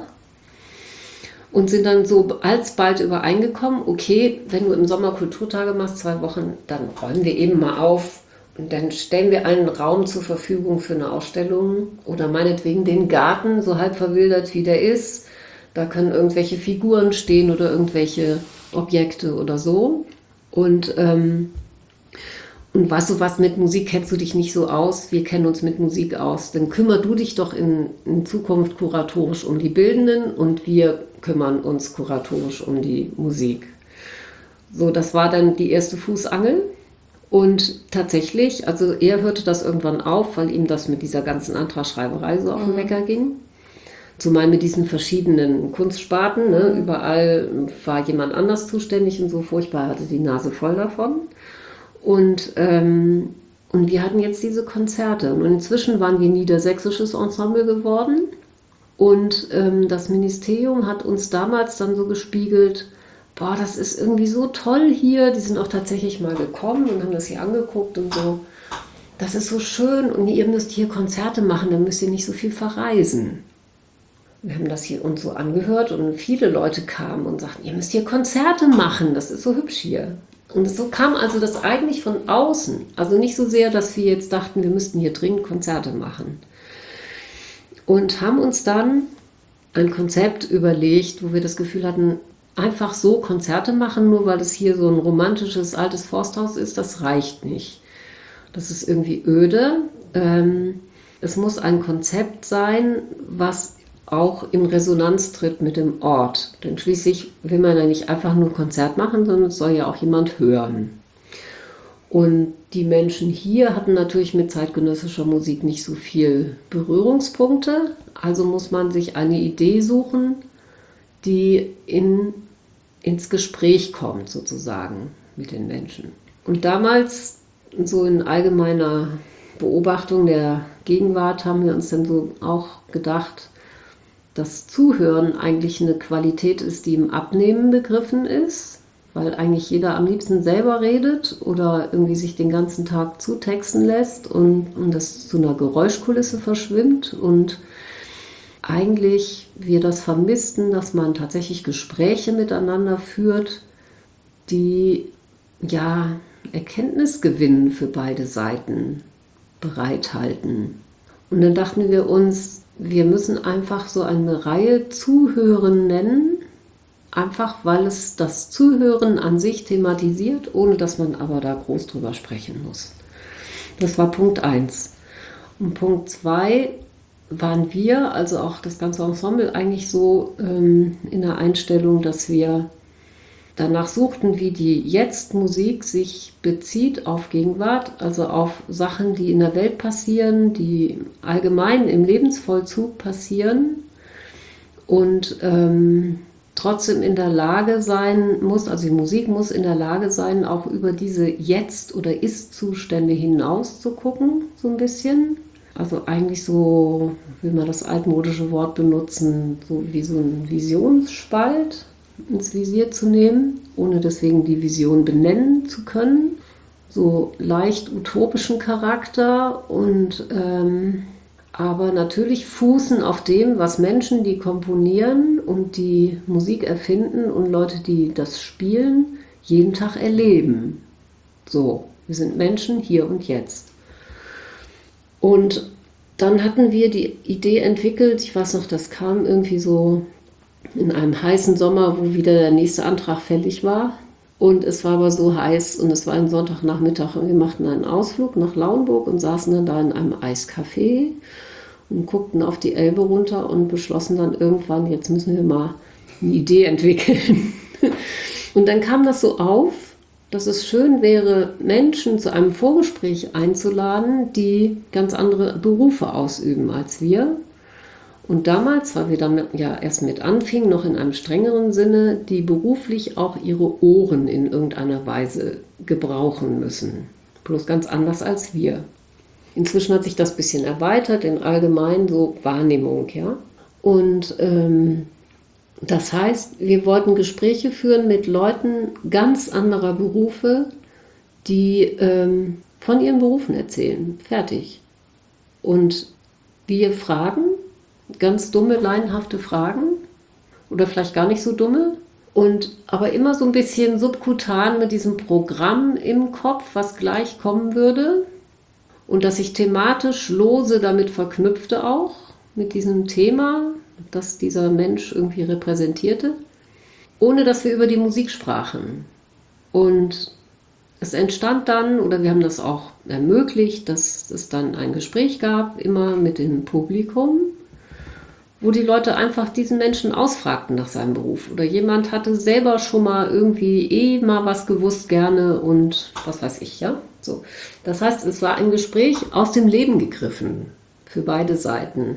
Und sind dann so alsbald übereingekommen, okay, wenn du im Sommer Kulturtage machst, zwei Wochen, dann räumen wir eben mal auf und dann stellen wir einen Raum zur Verfügung für eine Ausstellung oder meinetwegen den Garten, so halb verwildert wie der ist. Da können irgendwelche Figuren stehen oder irgendwelche Objekte oder so. Und, ähm, und weißt du was, mit Musik kennst du dich nicht so aus, wir kennen uns mit Musik aus. Dann kümmer du dich doch in, in Zukunft kuratorisch um die Bildenden und wir kümmern uns kuratorisch um die Musik. So, das war dann die erste Fußangel. Und tatsächlich, also er hörte das irgendwann auf, weil ihm das mit dieser ganzen Antragsschreiberei so auf den Wecker ging. Zumal mit diesen verschiedenen Kunstsparten, ne, überall war jemand anders zuständig und so furchtbar, hatte die Nase voll davon. Und, ähm, und wir hatten jetzt diese Konzerte. Und inzwischen waren wir niedersächsisches Ensemble geworden. Und ähm, das Ministerium hat uns damals dann so gespiegelt, boah, das ist irgendwie so toll hier. Die sind auch tatsächlich mal gekommen und haben das hier angeguckt und so. Das ist so schön und ihr müsst hier Konzerte machen, dann müsst ihr nicht so viel verreisen. Wir haben das hier uns so angehört und viele Leute kamen und sagten, ihr müsst hier Konzerte machen, das ist so hübsch hier. Und so kam also das eigentlich von außen. Also nicht so sehr, dass wir jetzt dachten, wir müssten hier dringend Konzerte machen. Und haben uns dann ein Konzept überlegt, wo wir das Gefühl hatten, einfach so Konzerte machen, nur weil es hier so ein romantisches altes Forsthaus ist, das reicht nicht. Das ist irgendwie öde. Ähm, es muss ein Konzept sein, was auch in Resonanz tritt mit dem Ort. Denn schließlich will man ja nicht einfach nur ein Konzert machen, sondern es soll ja auch jemand hören. Und die Menschen hier hatten natürlich mit zeitgenössischer Musik nicht so viel Berührungspunkte. Also muss man sich eine Idee suchen, die in, ins Gespräch kommt sozusagen mit den Menschen. Und damals, so in allgemeiner Beobachtung der Gegenwart, haben wir uns dann so auch gedacht, dass Zuhören eigentlich eine Qualität ist, die im Abnehmen begriffen ist, weil eigentlich jeder am liebsten selber redet oder irgendwie sich den ganzen Tag zutexten lässt und, und das zu einer Geräuschkulisse verschwimmt und eigentlich wir das vermissten, dass man tatsächlich Gespräche miteinander führt, die ja Erkenntnisgewinn für beide Seiten bereithalten. Und dann dachten wir uns, wir müssen einfach so eine Reihe Zuhören nennen, einfach weil es das Zuhören an sich thematisiert, ohne dass man aber da groß drüber sprechen muss. Das war Punkt eins. Und Punkt zwei waren wir, also auch das ganze Ensemble, eigentlich so ähm, in der Einstellung, dass wir danach suchten, wie die Jetzt-Musik sich bezieht auf Gegenwart, also auf Sachen, die in der Welt passieren, die allgemein im Lebensvollzug passieren und ähm, trotzdem in der Lage sein muss, also die Musik muss in der Lage sein, auch über diese Jetzt- oder Ist-Zustände hinaus zu gucken, so ein bisschen. Also eigentlich so, will man das altmodische Wort benutzen, so wie so ein Visionsspalt ins Visier zu nehmen, ohne deswegen die Vision benennen zu können. So leicht utopischen Charakter und ähm, aber natürlich fußen auf dem, was Menschen, die komponieren und die Musik erfinden und Leute, die das spielen, jeden Tag erleben. So, wir sind Menschen hier und jetzt. Und dann hatten wir die Idee entwickelt, ich weiß noch, das kam irgendwie so in einem heißen Sommer, wo wieder der nächste Antrag fällig war. Und es war aber so heiß und es war ein Sonntagnachmittag und wir machten einen Ausflug nach Lauenburg und saßen dann da in einem Eiscafé und guckten auf die Elbe runter und beschlossen dann irgendwann, jetzt müssen wir mal eine Idee entwickeln. Und dann kam das so auf, dass es schön wäre, Menschen zu einem Vorgespräch einzuladen, die ganz andere Berufe ausüben als wir. Und damals, weil wir damit ja erst mit anfingen, noch in einem strengeren Sinne, die beruflich auch ihre Ohren in irgendeiner Weise gebrauchen müssen. Bloß ganz anders als wir. Inzwischen hat sich das ein bisschen erweitert, in allgemein so Wahrnehmung, ja. Und ähm, das heißt, wir wollten Gespräche führen mit Leuten ganz anderer Berufe, die ähm, von ihren Berufen erzählen. Fertig. Und wir fragen, ganz dumme, laienhafte Fragen oder vielleicht gar nicht so dumme und aber immer so ein bisschen subkutan mit diesem Programm im Kopf, was gleich kommen würde und das sich thematisch lose damit verknüpfte auch mit diesem Thema, das dieser Mensch irgendwie repräsentierte, ohne dass wir über die Musik sprachen. Und es entstand dann, oder wir haben das auch ermöglicht, dass es dann ein Gespräch gab, immer mit dem Publikum, wo die Leute einfach diesen Menschen ausfragten nach seinem Beruf. Oder jemand hatte selber schon mal irgendwie eh mal was gewusst gerne und was weiß ich, ja. So. Das heißt, es war ein Gespräch aus dem Leben gegriffen für beide Seiten.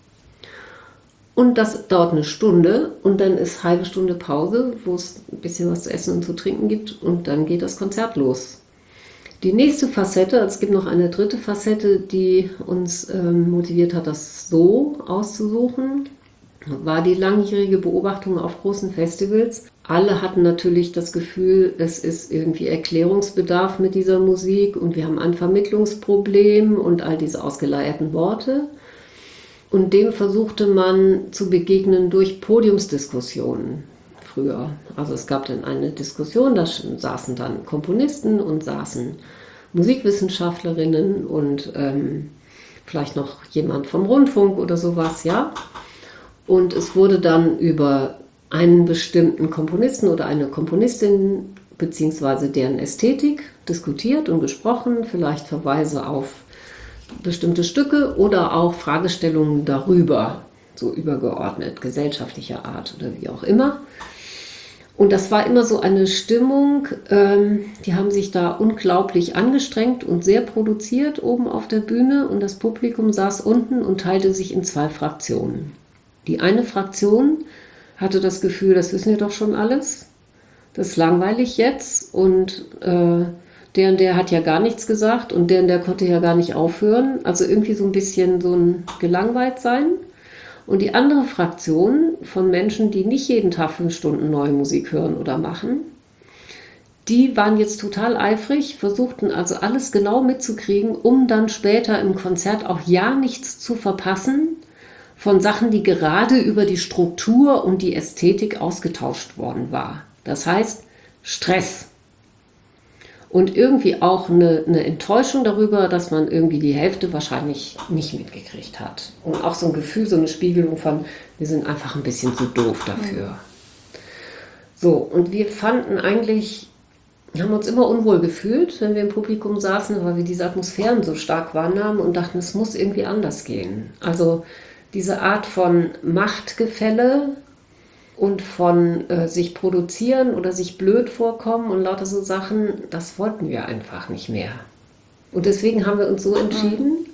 Und das dauert eine Stunde und dann ist halbe Stunde Pause, wo es ein bisschen was zu essen und zu trinken gibt und dann geht das Konzert los. Die nächste Facette, es gibt noch eine dritte Facette, die uns ähm, motiviert hat, das so auszusuchen, war die langjährige Beobachtung auf großen Festivals. Alle hatten natürlich das Gefühl, es ist irgendwie Erklärungsbedarf mit dieser Musik und wir haben ein Vermittlungsproblem und all diese ausgeleierten Worte. Und dem versuchte man zu begegnen durch Podiumsdiskussionen früher. Also es gab dann eine Diskussion, da saßen dann Komponisten und saßen Musikwissenschaftlerinnen und ähm, vielleicht noch jemand vom Rundfunk oder sowas, ja. Und es wurde dann über einen bestimmten Komponisten oder eine Komponistin beziehungsweise deren Ästhetik diskutiert und gesprochen, vielleicht Verweise auf bestimmte Stücke oder auch Fragestellungen darüber. so übergeordnet, gesellschaftlicher Art oder wie auch immer. Und das war immer so eine Stimmung, ähm, die haben sich da unglaublich angestrengt und sehr produziert oben auf der Bühne und das Publikum saß unten und teilte sich in zwei Fraktionen. Die eine Fraktion hatte das Gefühl, das wissen wir doch schon alles, das ist langweilig jetzt und äh, der und der hat ja gar nichts gesagt und der und der konnte ja gar nicht aufhören. Also irgendwie so ein bisschen so ein gelangweilt sein. Und die andere Fraktion von Menschen, die nicht jeden Tag fünf Stunden neue Musik hören oder machen, die waren jetzt total eifrig, versuchten also alles genau mitzukriegen, um dann später im Konzert auch ja nichts zu verpassen von Sachen, die gerade über die Struktur und die Ästhetik ausgetauscht worden war. Das heißt Stress. Und irgendwie auch eine, eine Enttäuschung darüber, dass man irgendwie die Hälfte wahrscheinlich nicht mitgekriegt hat. Und auch so ein Gefühl, so eine Spiegelung von, wir sind einfach ein bisschen zu doof dafür. So, und wir fanden eigentlich, haben uns immer unwohl gefühlt, wenn wir im Publikum saßen, weil wir diese Atmosphären so stark wahrnahmen und dachten, es muss irgendwie anders gehen. Also diese Art von Machtgefälle und von äh, sich produzieren oder sich blöd vorkommen und lauter so Sachen, das wollten wir einfach nicht mehr. Und deswegen haben wir uns so entschieden,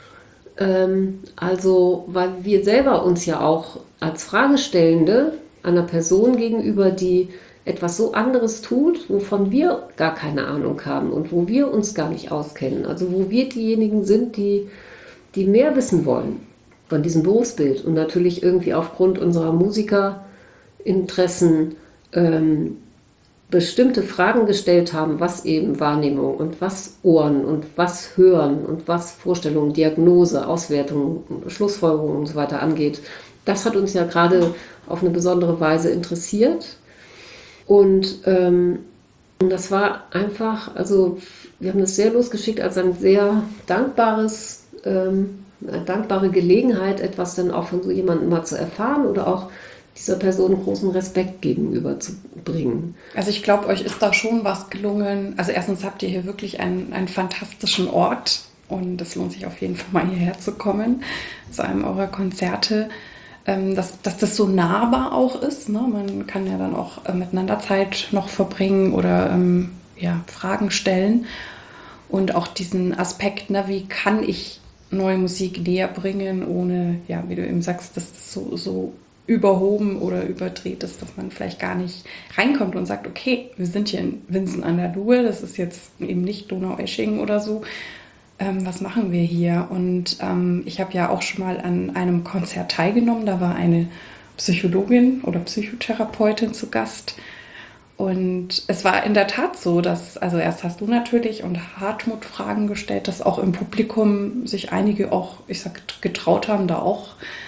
ähm, also weil wir selber uns ja auch als Fragestellende einer Person gegenüber, die etwas so anderes tut, wovon wir gar keine Ahnung haben und wo wir uns gar nicht auskennen, also wo wir diejenigen sind, die, die mehr wissen wollen von diesem Berufsbild und natürlich irgendwie aufgrund unserer Musiker Interessen ähm, bestimmte Fragen gestellt haben, was eben Wahrnehmung und was Ohren und was Hören und was Vorstellungen, Diagnose, Auswertung, Schlussfolgerungen und so weiter angeht. Das hat uns ja gerade auf eine besondere Weise interessiert. Und, ähm, und das war einfach, also wir haben das sehr losgeschickt als ein sehr dankbares, ähm, eine dankbare Gelegenheit, etwas dann auch von so jemandem mal zu erfahren oder auch dieser Person großen Respekt gegenüber zu bringen. Also ich glaube, euch ist da schon was gelungen. Also erstens habt ihr hier wirklich einen, einen fantastischen Ort und es lohnt sich auf jeden Fall mal hierher zu kommen, zu einem eurer Konzerte, ähm, dass, dass das so nahbar auch ist. Ne? Man kann ja dann auch äh, miteinander Zeit noch verbringen oder ähm, ja, Fragen stellen und auch diesen Aspekt, ne, wie kann ich neue Musik näher bringen, ohne, ja, wie du eben sagst, dass das so, so überhoben oder überdreht ist, dass man vielleicht gar nicht reinkommt und sagt, okay, wir sind hier in Winsen an der Luhe, das ist jetzt eben nicht Donaueschingen oder so, ähm, was machen wir hier? Und ähm, ich habe ja auch schon mal an einem Konzert teilgenommen, da war eine Psychologin oder Psychotherapeutin zu Gast und es war in der Tat so, dass, also erst hast du natürlich und Hartmut Fragen gestellt, dass auch im Publikum sich einige auch, ich sag, getraut haben, da auch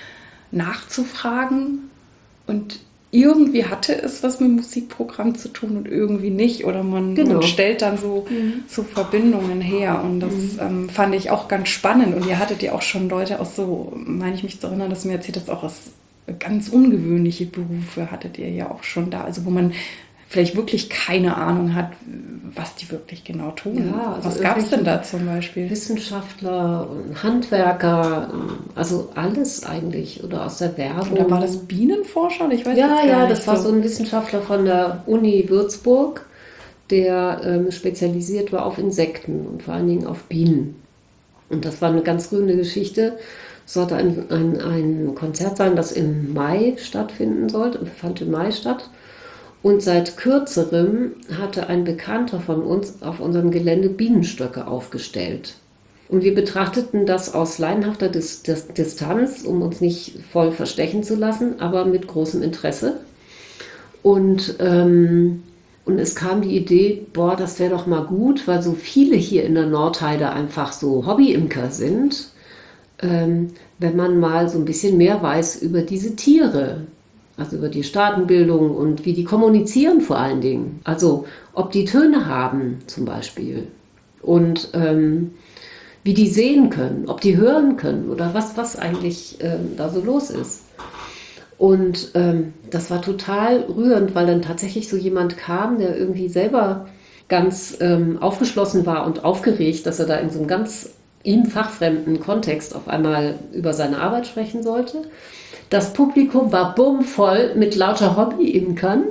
nachzufragen und irgendwie hatte es was mit dem Musikprogramm zu tun und irgendwie nicht oder man, genau. man stellt dann so, mhm. so Verbindungen her und das mhm. ähm, fand ich auch ganz spannend und ihr hattet ja auch schon Leute aus so, meine ich mich zu erinnern, dass du mir erzählt hast, auch aus ganz ungewöhnliche Berufe hattet ihr ja auch schon da, also wo man vielleicht wirklich keine Ahnung hat, was die wirklich genau tun. Ja, also was gab es denn da zum Beispiel? Wissenschaftler, Handwerker, also alles eigentlich oder aus der Werbung. Oder war das Bienenforscher? Ich weiß ja, jetzt gar ja, nicht das war so. so ein Wissenschaftler von der Uni Würzburg, der ähm, spezialisiert war auf Insekten und vor allen Dingen auf Bienen. Und das war eine ganz rührende Geschichte. Es sollte ein, ein, ein Konzert sein, das im Mai stattfinden sollte, fand im Mai statt. Und seit kürzerem hatte ein Bekannter von uns auf unserem Gelände Bienenstöcke aufgestellt. Und wir betrachteten das aus laienhafter Dis- Dis- Distanz, um uns nicht voll verstechen zu lassen, aber mit großem Interesse. Und, ähm, und es kam die Idee, boah, das wäre doch mal gut, weil so viele hier in der Nordheide einfach so Hobbyimker sind, ähm, wenn man mal so ein bisschen mehr weiß über diese Tiere. Also über die Staatenbildung und wie die kommunizieren vor allen Dingen. Also ob die Töne haben zum Beispiel und ähm, wie die sehen können, ob die hören können oder was, was eigentlich ähm, da so los ist. Und ähm, das war total rührend, weil dann tatsächlich so jemand kam, der irgendwie selber ganz ähm, aufgeschlossen war und aufgeregt, dass er da in so einem ganz ihm fachfremden Kontext auf einmal über seine Arbeit sprechen sollte. Das Publikum war bummvoll mit lauter Hobby-Imkern,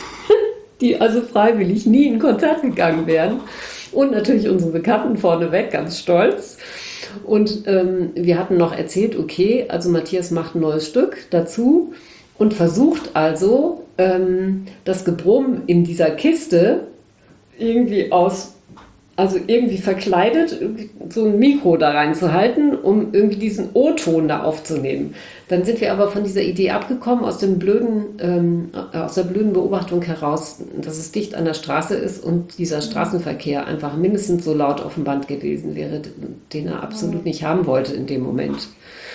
die also freiwillig nie in ein Konzert gegangen wären. Und natürlich unsere Bekannten vorneweg, ganz stolz. Und ähm, wir hatten noch erzählt, okay, also Matthias macht ein neues Stück dazu und versucht also, ähm, das Gebrumm in dieser Kiste irgendwie aus, also irgendwie verkleidet, so ein Mikro da reinzuhalten, um irgendwie diesen O-Ton da aufzunehmen. Dann sind wir aber von dieser Idee abgekommen, aus dem blöden, ähm, aus der blöden Beobachtung heraus, dass es dicht an der Straße ist und dieser Straßenverkehr einfach mindestens so laut auf dem Band gewesen wäre, den er absolut nicht haben wollte in dem Moment.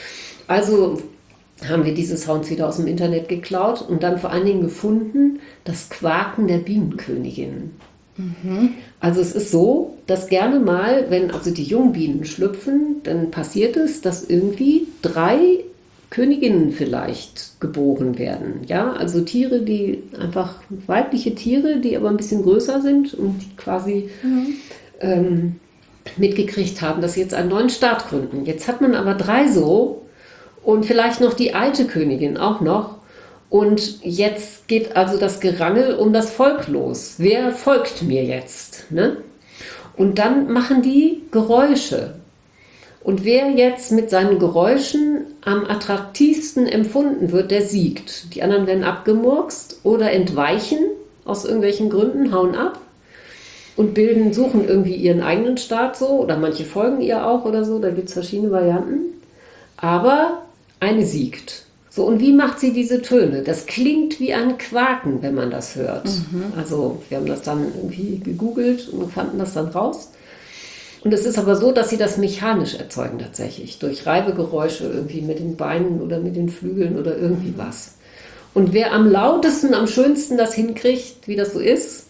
Also haben wir diese Sounds wieder aus dem Internet geklaut und dann vor allen Dingen gefunden, das Quaken der Bienenkönigin. Mhm. Also es ist so, dass gerne mal, wenn also die Jungbienen schlüpfen, dann passiert es, dass irgendwie drei Königinnen vielleicht geboren werden. Ja, also Tiere, die einfach weibliche Tiere, die aber ein bisschen größer sind und die quasi mhm. ähm, mitgekriegt haben, dass sie jetzt einen neuen Staat gründen. Jetzt hat man aber drei so und vielleicht noch die alte Königin auch noch. Und jetzt geht also das Gerangel um das Volk los. Wer folgt mir jetzt? Ne? Und dann machen die Geräusche. Und wer jetzt mit seinen Geräuschen am attraktivsten empfunden wird, der siegt. Die anderen werden abgemurkst oder entweichen aus irgendwelchen Gründen, hauen ab und bilden, suchen irgendwie ihren eigenen Staat so. Oder manche folgen ihr auch oder so. Da gibt es verschiedene Varianten. Aber eine siegt. So, und wie macht sie diese Töne? Das klingt wie ein Quaken, wenn man das hört. Mhm. Also wir haben das dann irgendwie gegoogelt und fanden das dann raus. Und es ist aber so, dass sie das mechanisch erzeugen tatsächlich. Durch Reibegeräusche irgendwie mit den Beinen oder mit den Flügeln oder irgendwie was. Und wer am lautesten, am schönsten das hinkriegt, wie das so ist,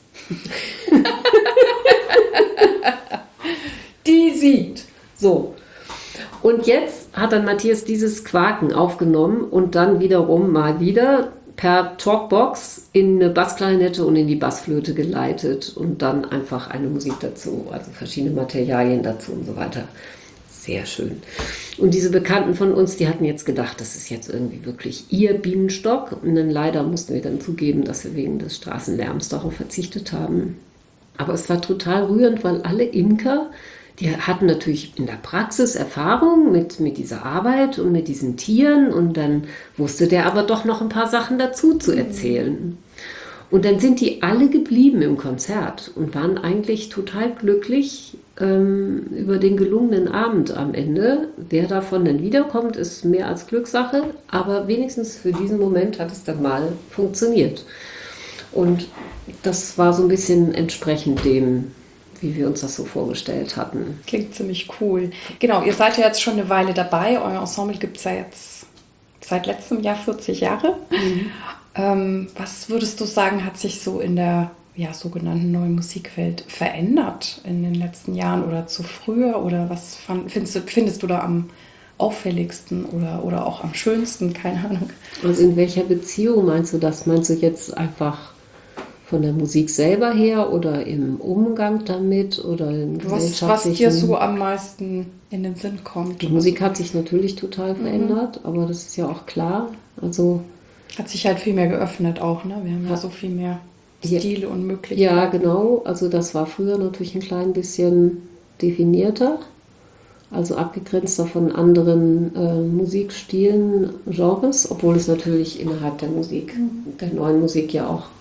die siegt. So. Und jetzt hat dann Matthias dieses Quaken aufgenommen und dann wiederum mal wieder per Talkbox in eine Bassklarinette und in die Bassflöte geleitet und dann einfach eine Musik dazu, also verschiedene Materialien dazu und so weiter. Sehr schön. Und diese Bekannten von uns, die hatten jetzt gedacht, das ist jetzt irgendwie wirklich ihr Bienenstock. Und dann leider mussten wir dann zugeben, dass wir wegen des Straßenlärms darauf verzichtet haben. Aber es war total rührend, weil alle Imker, die hatten natürlich in der Praxis Erfahrung mit, mit dieser Arbeit und mit diesen Tieren und dann wusste der aber doch noch ein paar Sachen dazu zu erzählen. Und dann sind die alle geblieben im Konzert und waren eigentlich total glücklich ähm, über den gelungenen Abend am Ende. Wer davon dann wiederkommt, ist mehr als Glückssache, aber wenigstens für diesen Moment hat es dann mal funktioniert. Und das war so ein bisschen entsprechend dem, wie wir uns das so vorgestellt hatten. Klingt ziemlich cool. Genau, ihr seid ja jetzt schon eine Weile dabei. Euer Ensemble gibt es ja jetzt seit letztem Jahr vierzig Jahre. Mhm. Ähm, was würdest du sagen, hat sich so in der ja, sogenannten neuen Musikwelt verändert in den letzten Jahren oder zu früher? Oder was fand, findest, du, findest du da am auffälligsten oder, oder auch am schönsten? Keine Ahnung. Also in welcher Beziehung meinst du das? Meinst du jetzt einfach von der Musik selber her oder im Umgang damit oder im was, was dir so am meisten in den Sinn kommt? Die Musik hat sich natürlich total verändert, mhm. aber das ist ja auch klar. Also hat sich halt viel mehr geöffnet auch, ne? Wir haben ja so viel mehr Stile ja, und Möglichkeiten. Ja, genau. Also das war früher natürlich ein klein bisschen definierter, also abgegrenzter von anderen äh, Musikstilen, Genres, obwohl es natürlich innerhalb der Musik, mhm. der neuen Musik ja auch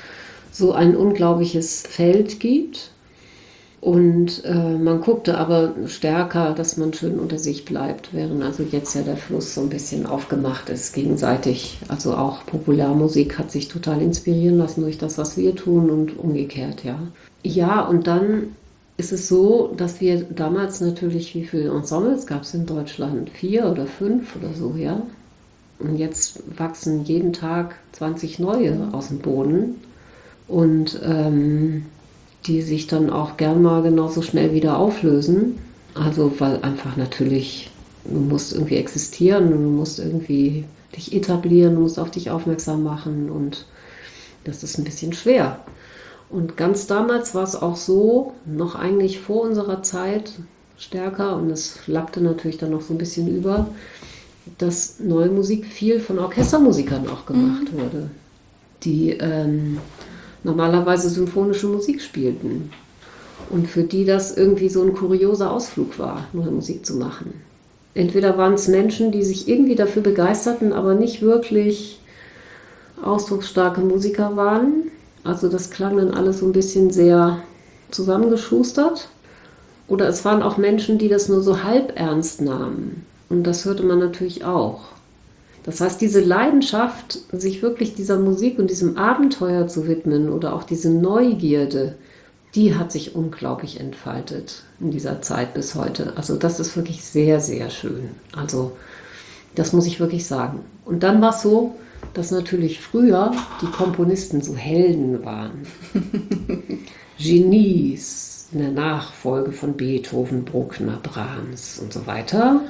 so ein unglaubliches Feld gibt. Und äh, man guckte aber stärker, dass man schön unter sich bleibt, während also jetzt ja der Fluss so ein bisschen aufgemacht ist, gegenseitig. Also auch Popularmusik hat sich total inspirieren lassen durch das, was wir tun und umgekehrt, ja. Ja, und dann ist es so, dass wir damals natürlich, wie viele Ensembles gab es in Deutschland? Vier oder fünf oder so, ja. Und jetzt wachsen jeden Tag zwanzig neue aus dem Boden. Und ähm, die sich dann auch gern mal genauso schnell wieder auflösen. Also weil einfach natürlich, du musst irgendwie existieren und du musst irgendwie dich etablieren, du musst auf dich aufmerksam machen und das ist ein bisschen schwer. Und ganz damals war es auch so, noch eigentlich vor unserer Zeit stärker und es lappte natürlich dann noch so ein bisschen über, dass neue Musik viel von Orchestermusikern auch gemacht mhm. wurde, die ähm, normalerweise symphonische Musik spielten und für die das irgendwie so ein kurioser Ausflug war, neue Musik zu machen. Entweder waren es Menschen, die sich irgendwie dafür begeisterten, aber nicht wirklich ausdrucksstarke Musiker waren. Also das klang dann alles so ein bisschen sehr zusammengeschustert. Oder es waren auch Menschen, die das nur so halb ernst nahmen. Und das hörte man natürlich auch. Das heißt, diese Leidenschaft, sich wirklich dieser Musik und diesem Abenteuer zu widmen oder auch diese Neugierde, die hat sich unglaublich entfaltet in dieser Zeit bis heute. Also das ist wirklich sehr, sehr schön. Also das muss ich wirklich sagen. Und dann war es so, dass natürlich früher die Komponisten so Helden waren. Genies in der Nachfolge von Beethoven, Bruckner, Brahms und so weiter.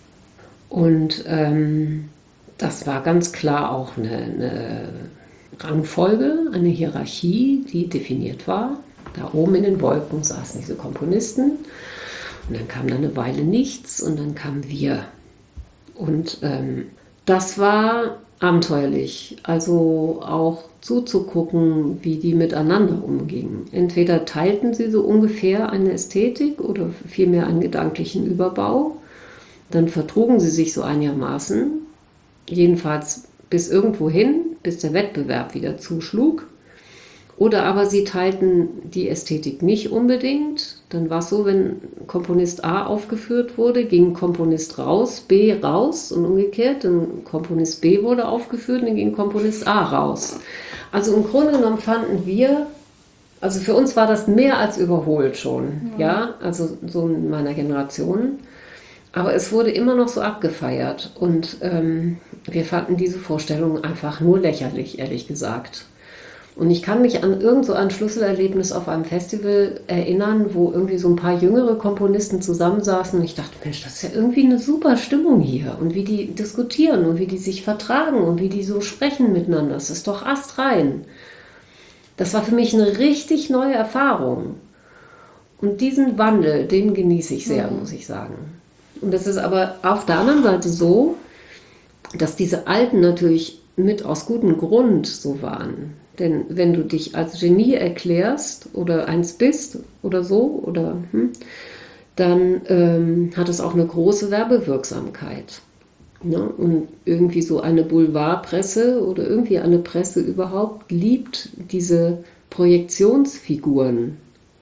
Und ähm, das war ganz klar auch eine, eine Rangfolge, eine Hierarchie, die definiert war. Da oben in den Wolken saßen diese Komponisten und dann kam da eine Weile nichts und dann kamen wir. Und ähm, das war abenteuerlich, also auch zuzugucken, wie die miteinander umgingen. Entweder teilten sie so ungefähr eine Ästhetik oder vielmehr einen gedanklichen Überbau, dann vertrugen sie sich so einigermaßen, jedenfalls bis irgendwo hin, bis der Wettbewerb wieder zuschlug. Oder aber sie teilten die Ästhetik nicht unbedingt. Dann war es so, wenn Komponist A aufgeführt wurde, ging Komponist raus, B raus und umgekehrt. Dann Komponist B wurde aufgeführt, dann ging Komponist A raus. Also im Grunde genommen fanden wir, also für uns war das mehr als überholt schon, mhm. ja, also so in meiner Generation. Aber es wurde immer noch so abgefeiert und ähm, wir fanden diese Vorstellung einfach nur lächerlich, ehrlich gesagt. Und ich kann mich an irgend so ein Schlüsselerlebnis auf einem Festival erinnern, wo irgendwie so ein paar jüngere Komponisten zusammensaßen und ich dachte, Mensch, das ist ja irgendwie eine super Stimmung hier und wie die diskutieren und wie die sich vertragen und wie die so sprechen miteinander, das ist doch astrein. Das war für mich eine richtig neue Erfahrung. Und diesen Wandel, den genieße ich sehr, mhm. muss ich sagen. Und das ist aber auf der anderen Seite so, dass diese Alten natürlich mit aus gutem Grund so waren. Denn wenn du dich als Genie erklärst oder eins bist oder so, oder, hm, dann ähm, hat es auch eine große Werbewirksamkeit. Ne? Und irgendwie so eine Boulevardpresse oder irgendwie eine Presse überhaupt liebt diese Projektionsfiguren.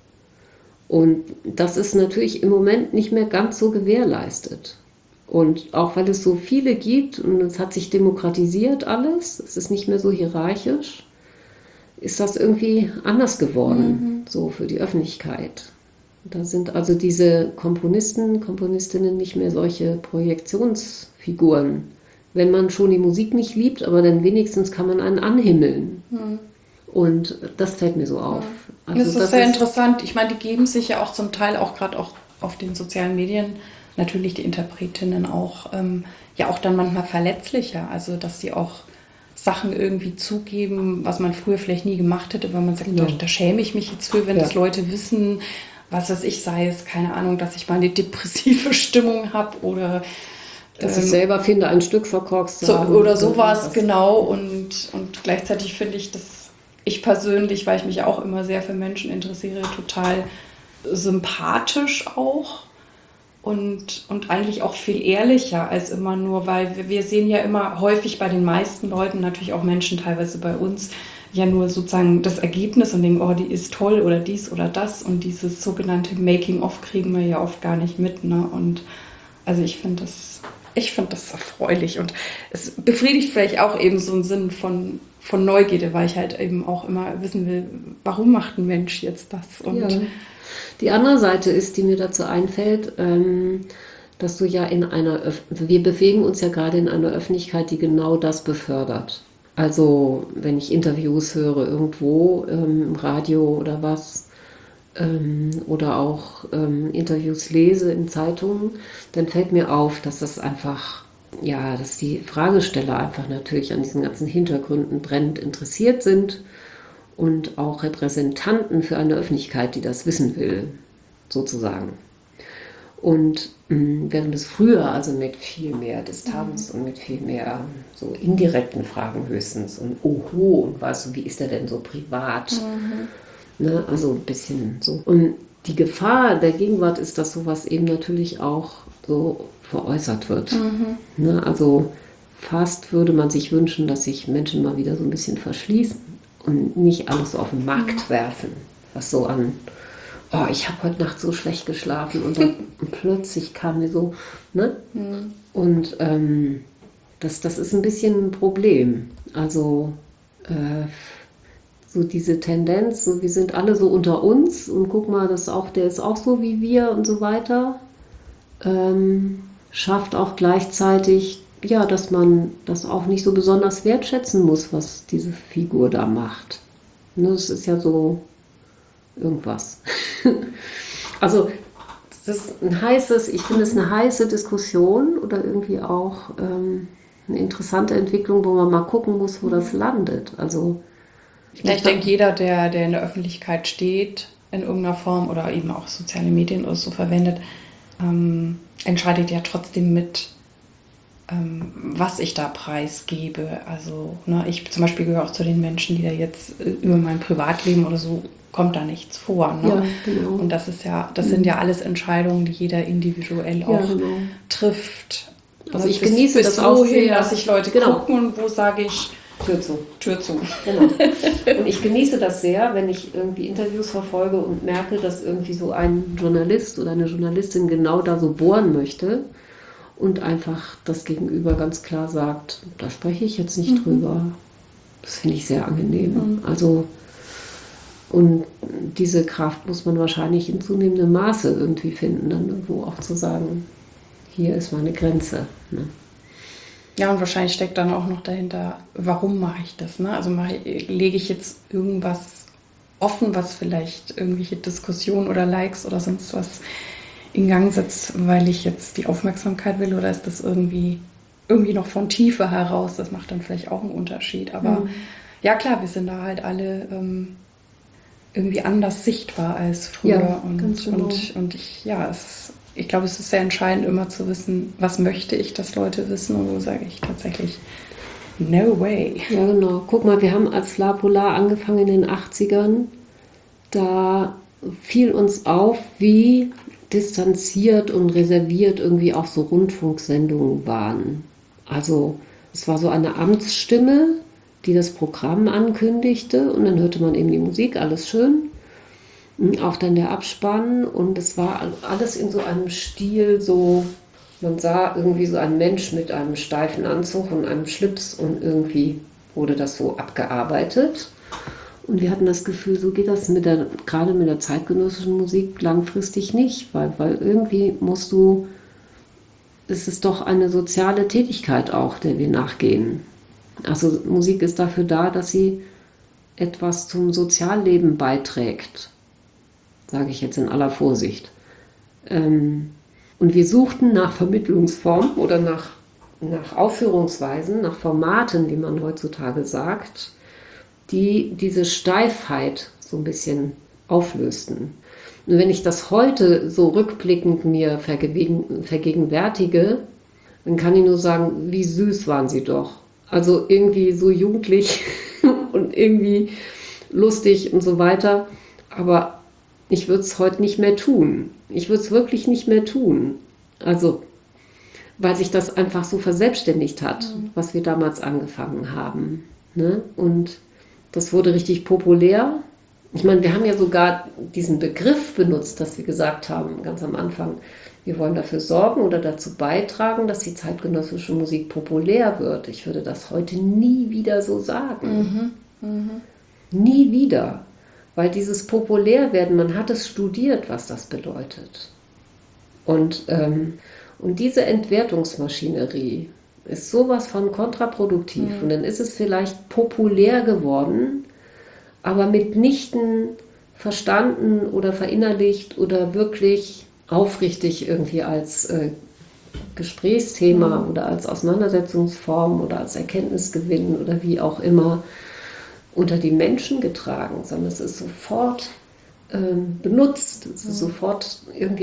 Und das ist natürlich im Moment nicht mehr ganz so gewährleistet. Und auch weil es so viele gibt und es hat sich demokratisiert alles, es ist nicht mehr so hierarchisch, ist das irgendwie anders geworden, mhm. so für die Öffentlichkeit. Da sind also diese Komponisten, Komponistinnen nicht mehr solche Projektionsfiguren. Wenn man schon die Musik nicht liebt, aber dann wenigstens kann man einen anhimmeln. Mhm. Und das fällt mir so auf. Ja. Also das ist das sehr ist interessant. Ich meine, die geben sich ja auch zum Teil auch gerade auch auf den sozialen Medien, natürlich die Interpretinnen auch, ähm, ja auch dann manchmal verletzlicher. Also dass sie auch Sachen irgendwie zugeben, was man früher vielleicht nie gemacht hätte, weil man sagt, ja. da, da schäme ich mich jetzt für, wenn ja. das Leute wissen, was weiß ich, sei es, keine Ahnung, dass ich mal eine depressive Stimmung habe oder dass ähm, ich selber finde, ein Stück verkorkst zu so, haben. Oder sowas, genau. Und, und gleichzeitig finde ich, dass ich persönlich, weil ich mich auch immer sehr für Menschen interessiere, total sympathisch auch. Und, und eigentlich auch viel ehrlicher als immer nur, weil wir, wir sehen ja immer häufig bei den meisten Leuten, natürlich auch Menschen teilweise bei uns, ja nur sozusagen das Ergebnis und denken, oh, die ist toll oder dies oder das und dieses sogenannte Making-of kriegen wir ja oft gar nicht mit. Ne? Und also ich finde das, ich finde das erfreulich und es befriedigt vielleicht auch eben so einen Sinn von, von Neugierde, weil ich halt eben auch immer wissen will, warum macht ein Mensch jetzt das? Und ja. Die andere Seite ist, die mir dazu einfällt, ähm, dass du ja in einer, Öf- wir bewegen uns ja gerade in einer Öffentlichkeit, die genau das befördert. Also wenn ich Interviews höre irgendwo ähm, im Radio oder was ähm, oder auch ähm, Interviews lese in Zeitungen, dann fällt mir auf, dass das einfach, ja, dass die Fragesteller einfach natürlich an diesen ganzen Hintergründen brennend interessiert sind. Und auch Repräsentanten für eine Öffentlichkeit, die das wissen will, sozusagen. Und mh, während es früher also mit viel mehr Distanz mhm. und mit viel mehr so indirekten Fragen höchstens und oho, und weißt du, wie ist der denn so privat? Mhm. Ne, also ein bisschen so. Und die Gefahr der Gegenwart ist, dass sowas eben natürlich auch so veräußert wird. Mhm. Ne, also fast würde man sich wünschen, dass sich Menschen mal wieder so ein bisschen verschließen und nicht alles auf den Markt mhm. werfen, was so an oh, ich habe heute Nacht so schlecht geschlafen und dann plötzlich kam mir so, ne? Mhm. Und ähm, das, das ist ein bisschen ein Problem. Also äh, so diese Tendenz, so wir sind alle so unter uns und guck mal, das auch, der ist auch so wie wir und so weiter, ähm, schafft auch gleichzeitig, ja, dass man das auch nicht so besonders wertschätzen muss, was diese Figur da macht. Ne, das ist ja so irgendwas. Also das ist ein heißes, ich finde es eine heiße Diskussion oder irgendwie auch ähm, eine interessante Entwicklung, wo man mal gucken muss, wo das landet. Also ich, ja, ich denke, jeder, der, der in der Öffentlichkeit steht, in irgendeiner Form oder eben auch soziale Medien oder so verwendet, ähm, entscheidet ja trotzdem mit, ähm, was ich da preisgebe. Also ne, ich zum Beispiel gehöre auch zu den Menschen, die da jetzt über mein Privatleben oder so kommt da nichts vor. Ne? Ja, genau. Und das ist ja, das mhm. sind ja alles Entscheidungen, die jeder individuell auch ja, genau. trifft. Also ich bis, genieße bis das auch sehr, dass sich Leute genau. gucken und wo sage ich Tür zu. Tür zu. Genau. Und ich genieße das sehr, wenn ich irgendwie Interviews verfolge und merke, dass irgendwie so ein Journalist oder eine Journalistin genau da so bohren möchte und einfach das Gegenüber ganz klar sagt, da spreche ich jetzt nicht mhm. drüber. Das finde ich sehr angenehm. Mhm. Also und diese Kraft muss man wahrscheinlich in zunehmendem Maße irgendwie finden, dann irgendwo auch zu sagen, hier ist meine Grenze. Ne? Ja, und wahrscheinlich steckt dann auch noch dahinter, warum mache ich das? Ne? Also mache ich, lege ich jetzt irgendwas offen, was vielleicht irgendwelche Diskussionen oder Likes oder sonst was in Gang setzt, weil ich jetzt die Aufmerksamkeit will, oder ist das irgendwie, irgendwie noch von Tiefe heraus? Das macht dann vielleicht auch einen Unterschied. Aber mhm. ja klar, wir sind da halt alle ähm, irgendwie anders sichtbar als früher. Ja, und, ganz genau. und, und ich, ja, es, ich glaube, es ist sehr entscheidend, immer zu wissen, was möchte ich, dass Leute wissen, und wo sage ich tatsächlich, no way. Ja, genau. Guck mal, wir haben als La Polar angefangen in den achtzigern. Da fiel uns auf, wie distanziert und reserviert irgendwie auch so Rundfunksendungen waren. Also es war so eine Amtsstimme, die das Programm ankündigte, und dann hörte man eben die Musik, alles schön. Auch dann der Abspann, und es war alles in so einem Stil, so, man sah irgendwie so einen Mensch mit einem steifen Anzug und einem Schlips, und irgendwie wurde das so abgearbeitet. Und wir hatten das Gefühl, so geht das mit der, gerade mit der zeitgenössischen Musik langfristig nicht, weil, weil irgendwie musst du, es ist doch eine soziale Tätigkeit auch, der wir nachgehen. Also Musik ist dafür da, dass sie etwas zum Sozialleben beiträgt, sage ich jetzt in aller Vorsicht. Ähm, und wir suchten nach Vermittlungsformen oder nach, nach Aufführungsweisen, nach Formaten, wie man heutzutage sagt, die diese Steifheit so ein bisschen auflösten. Und wenn ich das heute so rückblickend mir vergegenwärtige, dann kann ich nur sagen, wie süß waren sie doch. Also irgendwie so jugendlich und irgendwie lustig und so weiter. Aber ich würde es heute nicht mehr tun. Ich würde es wirklich nicht mehr tun. Also, weil sich das einfach so verselbstständigt hat, mhm. was wir damals angefangen haben. Ne? Und das wurde richtig populär. Ich meine, wir haben ja sogar diesen Begriff benutzt, dass wir gesagt haben, ganz am Anfang, wir wollen dafür sorgen oder dazu beitragen, dass die zeitgenössische Musik populär wird. Ich würde das heute nie wieder so sagen. Mhm. Mhm. Nie wieder. Weil dieses Populärwerden, man hat es studiert, was das bedeutet. Und, ähm, und diese Entwertungsmaschinerie ist sowas von kontraproduktiv. Mhm. Und dann ist es vielleicht populär geworden, aber mitnichten verstanden oder verinnerlicht oder wirklich aufrichtig irgendwie als äh, Gesprächsthema mhm. oder als Auseinandersetzungsform oder als Erkenntnisgewinn oder wie auch immer unter die Menschen getragen, sondern es ist sofort ähm, benutzt, es ist mhm. sofort irgendwie auch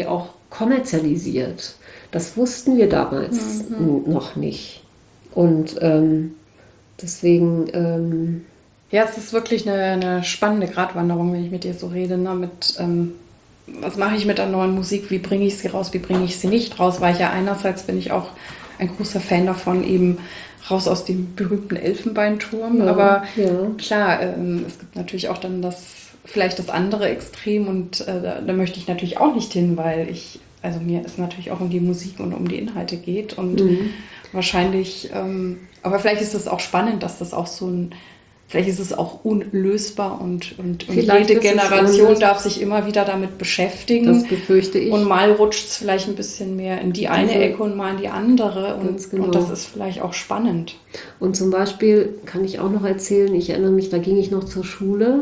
kommerzialisiert. Das wussten wir damals mhm. noch nicht. Und ähm, deswegen... Ähm, ja, es ist wirklich eine, eine spannende Gratwanderung, wenn ich mit dir so rede. Ne? Mit, ähm, was mache ich mit der neuen Musik? Wie bringe ich sie raus? Wie bringe ich sie nicht raus? Weil ich ja einerseits bin ich auch ein großer Fan davon, eben raus aus dem berühmten Elfenbeinturm. Ja, aber ja. klar, ähm, es gibt natürlich auch dann das, vielleicht das andere Extrem und äh, da, da möchte ich natürlich auch nicht hin, weil ich, also mir es natürlich auch um die Musik und um die Inhalte geht und mhm. wahrscheinlich, ähm, aber vielleicht ist es auch spannend, dass das auch so ein, vielleicht ist es auch unlösbar und, und, und jede Generation darf sich immer wieder damit beschäftigen. Das befürchte ich. Und mal rutscht es vielleicht ein bisschen mehr in die eine also, Ecke und mal in die andere. Und, genau. und das ist vielleicht auch spannend. Und zum Beispiel kann ich auch noch erzählen, ich erinnere mich, da ging ich noch zur Schule.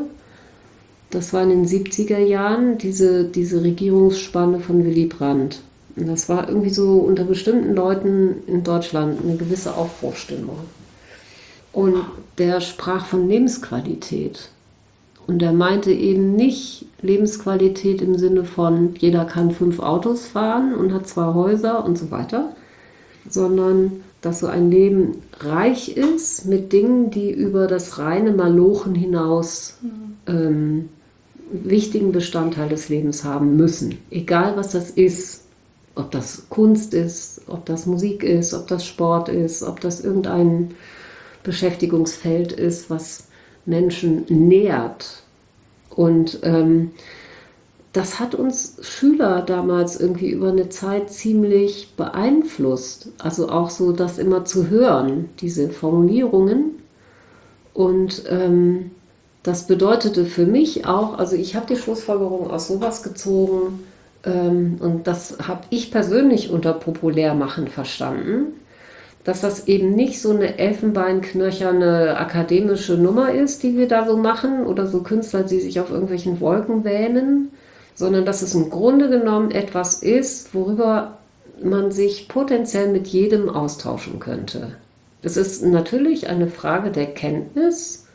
Das war in den siebziger Jahren, diese, diese Regierungsspanne von Willy Brandt. Und das war irgendwie so unter bestimmten Leuten in Deutschland eine gewisse Aufbruchsstimmung. Und der sprach von Lebensqualität. Und er meinte eben nicht Lebensqualität im Sinne von, jeder kann fünf Autos fahren und hat zwei Häuser und so weiter, sondern dass so ein Leben reich ist mit Dingen, die über das reine Malochen hinaus ähm, wichtigen Bestandteil des Lebens haben müssen. Egal was das ist, ob das Kunst ist, ob das Musik ist, ob das Sport ist, ob das irgendein Beschäftigungsfeld ist, was Menschen nährt. Und ähm, das hat uns Schüler damals irgendwie über eine Zeit ziemlich beeinflusst. Also auch so das immer zu hören, diese Formulierungen. Und ähm, das bedeutete für mich auch, also ich habe die Schlussfolgerung aus sowas gezogen ähm, und das habe ich persönlich unter Populärmachen verstanden, dass das eben nicht so eine elfenbeinknöcherne akademische Nummer ist, die wir da so machen oder so Künstler, die sich auf irgendwelchen Wolken wähnen, sondern dass es im Grunde genommen etwas ist, worüber man sich potenziell mit jedem austauschen könnte. Es ist natürlich eine Frage der Kenntnis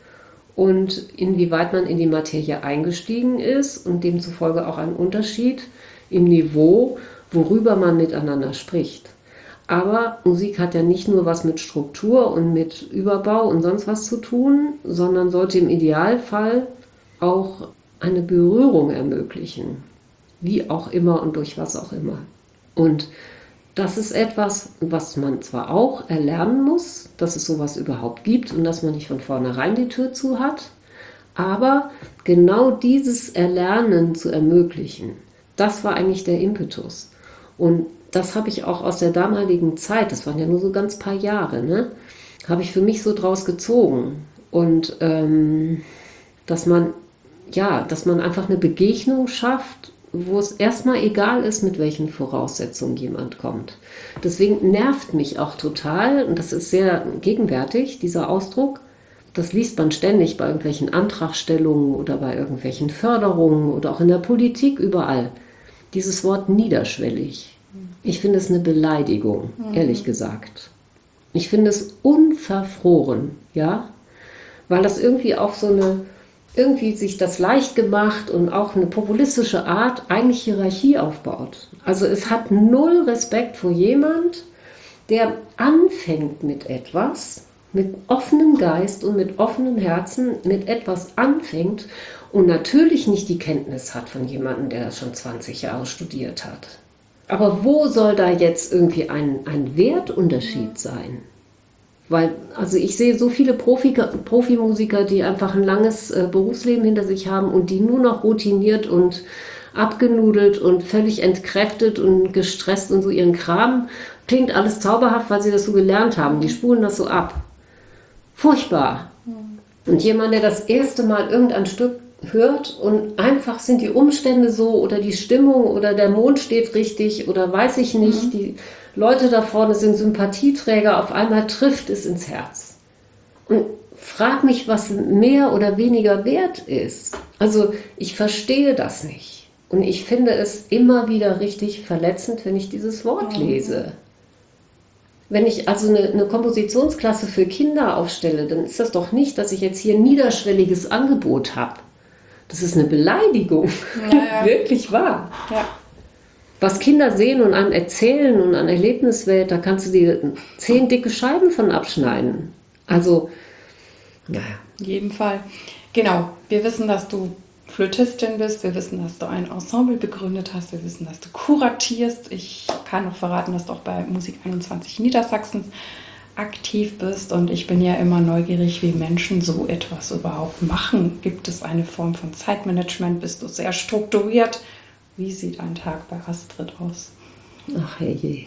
und inwieweit man in die Materie eingestiegen ist und demzufolge auch ein Unterschied im Niveau, worüber man miteinander spricht. Aber Musik hat ja nicht nur was mit Struktur und mit Überbau und sonst was zu tun, sondern sollte im Idealfall auch eine Berührung ermöglichen. Wie auch immer und durch was auch immer. Und das ist etwas, was man zwar auch erlernen muss, dass es sowas überhaupt gibt und dass man nicht von vornherein die Tür zu hat, aber genau dieses Erlernen zu ermöglichen, das war eigentlich der Impetus. Und das habe ich auch aus der damaligen Zeit, das waren ja nur so ganz paar Jahre, ne, habe ich für mich so draus gezogen. Und ähm, dass man, ja, dass man einfach eine Begegnung schafft, wo es erstmal egal ist, mit welchen Voraussetzungen jemand kommt. Deswegen nervt mich auch total, und das ist sehr gegenwärtig, dieser Ausdruck, das liest man ständig bei irgendwelchen Antragstellungen oder bei irgendwelchen Förderungen oder auch in der Politik überall, dieses Wort niederschwellig. Ich finde es eine Beleidigung, mhm. ehrlich gesagt. Ich finde es unverfroren, ja, weil das irgendwie auch so eine, irgendwie sich das leicht gemacht und auch eine populistische Art eigentlich Hierarchie aufbaut. Also es hat null Respekt vor jemand, der anfängt mit etwas, mit offenem Geist und mit offenem Herzen mit etwas anfängt und natürlich nicht die Kenntnis hat von jemandem, der das schon zwanzig Jahre studiert hat. Aber wo soll da jetzt irgendwie ein, ein Wertunterschied sein? Weil, also ich sehe so viele Profi, Profimusiker, die einfach ein langes äh, Berufsleben hinter sich haben und die nur noch routiniert und abgenudelt und völlig entkräftet und gestresst und so ihren Kram. Klingt alles zauberhaft, weil sie das so gelernt haben. Die spulen das so ab. Furchtbar. Und jemand, der das erste Mal irgendein Stück hört und einfach sind die Umstände so oder die Stimmung oder der Mond steht richtig oder weiß ich nicht, mhm. die Leute da vorne sind Sympathieträger, auf einmal trifft es ins Herz. Und frag mich, was mehr oder weniger wert ist. Also ich verstehe das nicht. Und ich finde es immer wieder richtig verletzend, wenn ich dieses Wort mhm. lese. Wenn ich also eine, eine Kompositionsklasse für Kinder aufstelle, dann ist das doch nicht, dass ich jetzt hier ein niederschwelliges Angebot habe. Das ist eine Beleidigung. Ja, ja. Wirklich wahr. Ja. Was Kinder sehen und einem erzählen und an Erlebniswelt, da kannst du dir zehn dicke Scheiben von abschneiden. Also, naja. In jedem Fall. Genau, wir wissen, dass du Flötistin bist, wir wissen, dass du ein Ensemble begründet hast, wir wissen, dass du kuratierst. Ich kann noch verraten, dass du auch bei Musik einundzwanzig Niedersachsens aktiv bist und ich bin ja immer neugierig, wie Menschen so etwas überhaupt machen. Gibt es eine Form von Zeitmanagement? Bist du sehr strukturiert? Wie sieht ein Tag bei Astrid aus? Ach herrje.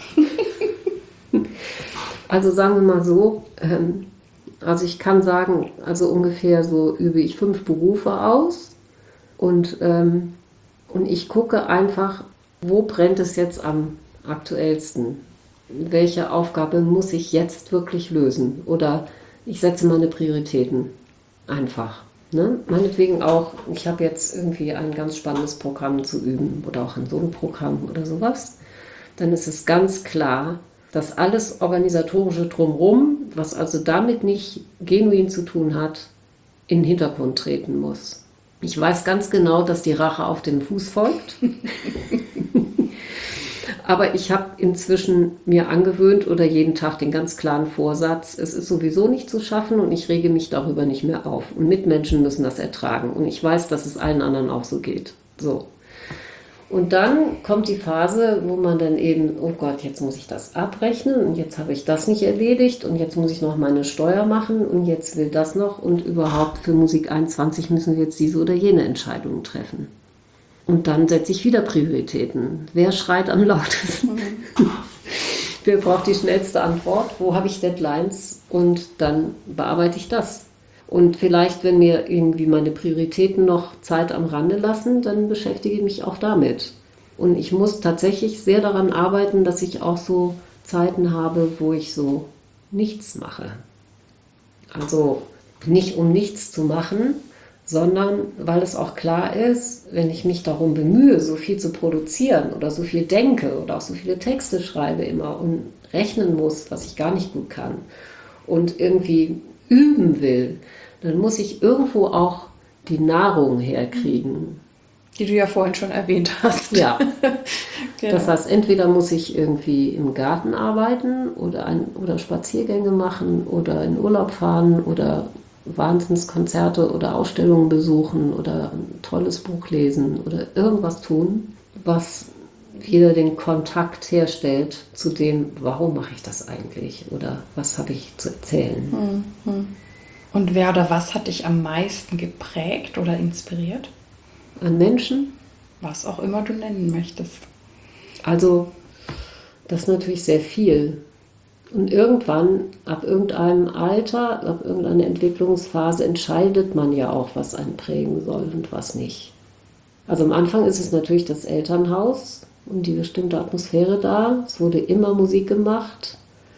Also sagen wir mal so, ähm, also ich kann sagen, also ungefähr so übe ich fünf Berufe aus und, ähm, und ich gucke einfach, wo brennt es jetzt am aktuellsten? Welche Aufgabe muss ich jetzt wirklich lösen? Oder ich setze meine Prioritäten einfach. Ne? Meinetwegen auch, ich habe jetzt irgendwie ein ganz spannendes Programm zu üben oder auch ein Soloprogramm oder sowas. Dann ist es ganz klar, dass alles Organisatorische drumherum, was also damit nicht genuin zu tun hat, in den Hintergrund treten muss. Ich weiß ganz genau, dass die Rache auf den Fuß folgt. Aber ich habe inzwischen mir angewöhnt oder jeden Tag den ganz klaren Vorsatz, es ist sowieso nicht zu schaffen und ich rege mich darüber nicht mehr auf. Und Mitmenschen müssen das ertragen. Und ich weiß, dass es allen anderen auch so geht. So. Und dann kommt die Phase, wo man dann eben, oh Gott, jetzt muss ich das abrechnen und jetzt habe ich das nicht erledigt und jetzt muss ich noch meine Steuer machen und jetzt will das noch und überhaupt für Musik einundzwanzig müssen wir jetzt diese oder jene Entscheidungen treffen. Und dann setze ich wieder Prioritäten. Wer schreit am lautesten? Mhm. Wer braucht die schnellste Antwort? Wo habe ich Deadlines? Und dann bearbeite ich das. Und vielleicht, wenn mir irgendwie meine Prioritäten noch Zeit am Rande lassen, dann beschäftige ich mich auch damit. Und ich muss tatsächlich sehr daran arbeiten, dass ich auch so Zeiten habe, wo ich so nichts mache. Also nicht um nichts zu machen, sondern weil es auch klar ist, wenn ich mich darum bemühe, so viel zu produzieren oder so viel denke oder auch so viele Texte schreibe immer und rechnen muss, was ich gar nicht gut kann und irgendwie üben will, dann muss ich irgendwo auch die Nahrung herkriegen. Die du ja vorhin schon erwähnt hast. Ja, genau. Das heißt, entweder muss ich irgendwie im Garten arbeiten oder, ein, oder Spaziergänge machen oder in Urlaub fahren oder Wahnsinnskonzerte oder Ausstellungen besuchen oder ein tolles Buch lesen oder irgendwas tun, was wieder den Kontakt herstellt zu dem, warum mache ich das eigentlich oder was habe ich zu erzählen. Und wer oder was hat dich am meisten geprägt oder inspiriert? An Menschen? Was auch immer du nennen möchtest. Also, das ist natürlich sehr viel. Und irgendwann, ab irgendeinem Alter, ab irgendeiner Entwicklungsphase, entscheidet man ja auch, was einen prägen soll und was nicht. Also am Anfang ist es natürlich das Elternhaus und die bestimmte Atmosphäre da. Es wurde immer Musik gemacht.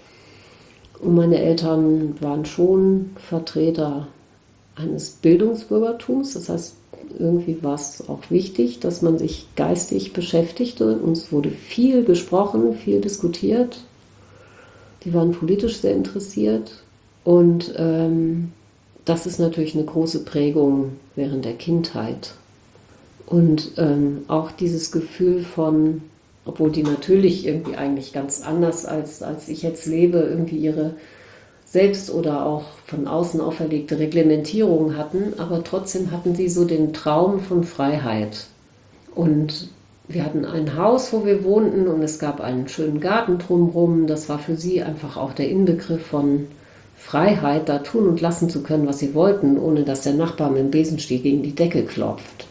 Und meine Eltern waren schon Vertreter eines Bildungsbürgertums. Das heißt, irgendwie war es auch wichtig, dass man sich geistig beschäftigte. Und es wurde viel gesprochen, viel diskutiert. Die waren politisch sehr interessiert und ähm, das ist natürlich eine große Prägung während der Kindheit. Und ähm, auch dieses Gefühl von, obwohl die natürlich irgendwie eigentlich ganz anders als, als ich jetzt lebe, irgendwie ihre selbst oder auch von außen auferlegte Reglementierung hatten, aber trotzdem hatten sie so den Traum von Freiheit. Und wir hatten ein Haus, wo wir wohnten und es gab einen schönen Garten drumherum. Das war für sie einfach auch der Inbegriff von Freiheit, da tun und lassen zu können, was sie wollten, ohne dass der Nachbar mit dem Besenstiel gegen die Decke klopft.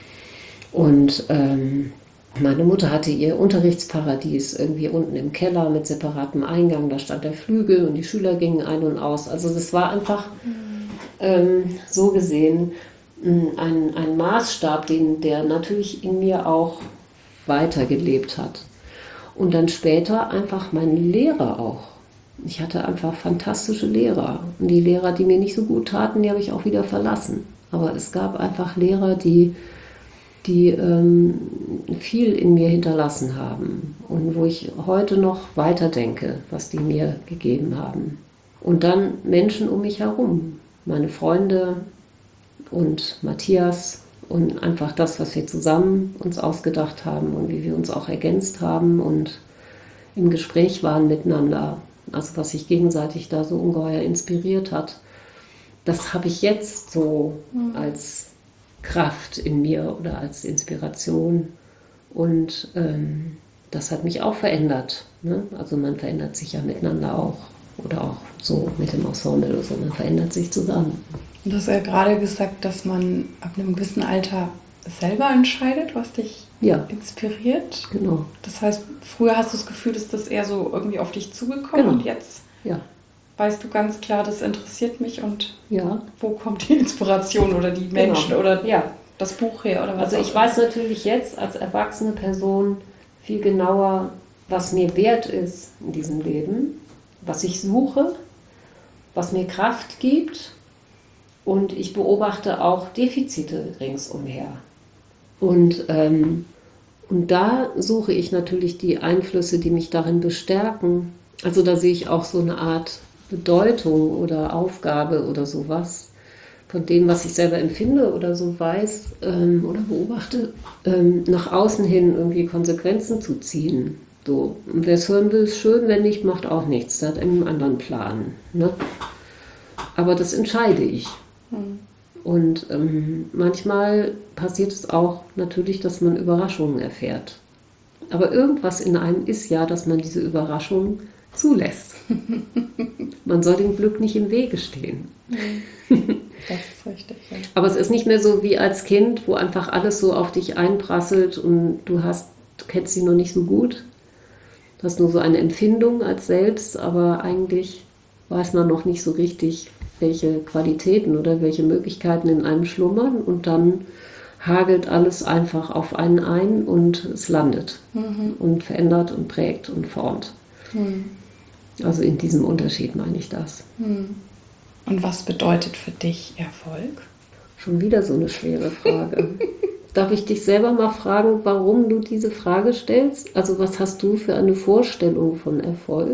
Und ähm, meine Mutter hatte ihr Unterrichtsparadies irgendwie unten im Keller mit separatem Eingang. Da stand der Flügel und die Schüler gingen ein und aus. Also das war einfach ähm, so gesehen ein, ein Maßstab, den, der natürlich in mir auch weitergelebt hat. Und dann später einfach meine Lehrer auch. Ich hatte einfach fantastische Lehrer. Und die Lehrer, die mir nicht so gut taten, die habe ich auch wieder verlassen. Aber es gab einfach Lehrer, die, die ähm, viel in mir hinterlassen haben. Und wo ich heute noch weiterdenke, was die mir gegeben haben. Und dann Menschen um mich herum. Meine Freunde und Matthias und einfach das, was wir zusammen uns ausgedacht haben und wie wir uns auch ergänzt haben und im Gespräch waren miteinander, also was sich gegenseitig da so ungeheuer inspiriert hat, das habe ich jetzt so mhm. als Kraft in mir oder als Inspiration und ähm, das hat mich auch verändert. Ne? Also man verändert sich ja miteinander auch oder auch so mit dem Ensemble oder so, man verändert sich zusammen. Du hast ja gerade gesagt, dass man ab einem gewissen Alter selber entscheidet, was dich ja. inspiriert. Genau. Das heißt, früher hast du das Gefühl, dass das eher so irgendwie auf dich zugekommen genau. und jetzt ja. weißt du ganz klar, das interessiert mich und ja. wo kommt die Inspiration oder die Menschen genau. oder ja. das Buch her oder was? Also ich weiß natürlich jetzt als erwachsene Person viel genauer, was mir wert ist in diesem Leben, was ich suche, was mir Kraft gibt. Und ich beobachte auch Defizite ringsumher. Und, ähm, und da suche ich natürlich die Einflüsse, die mich darin bestärken. Also da sehe ich auch so eine Art Bedeutung oder Aufgabe oder sowas von dem, was ich selber empfinde oder so weiß ähm, oder beobachte, ähm, nach außen hin irgendwie Konsequenzen zu ziehen. So, wer es hören will, ist schön, wenn nicht, macht auch nichts. Der hat einen anderen Plan. Ne? Aber das entscheide ich. Und ähm, manchmal passiert es auch natürlich, dass man Überraschungen erfährt. Aber irgendwas in einem ist ja, dass man diese Überraschungen zulässt. Man soll dem Glück nicht im Wege stehen. Das ist richtig. Ja. Aber es ist nicht mehr so wie als Kind, wo einfach alles so auf dich einprasselt und du hast, du kennst sie noch nicht so gut. Du hast nur so eine Empfindung als Selbst, aber eigentlich weiß man noch nicht so richtig, welche Qualitäten oder welche Möglichkeiten in einem schlummern und dann hagelt alles einfach auf einen ein und es landet mhm. und verändert und prägt und formt. Mhm. Also in diesem Unterschied meine ich das. Mhm. Und was bedeutet für dich Erfolg? Schon wieder so eine schwere Frage. Darf ich dich selber mal fragen, warum du diese Frage stellst? Also was hast du für eine Vorstellung von Erfolg?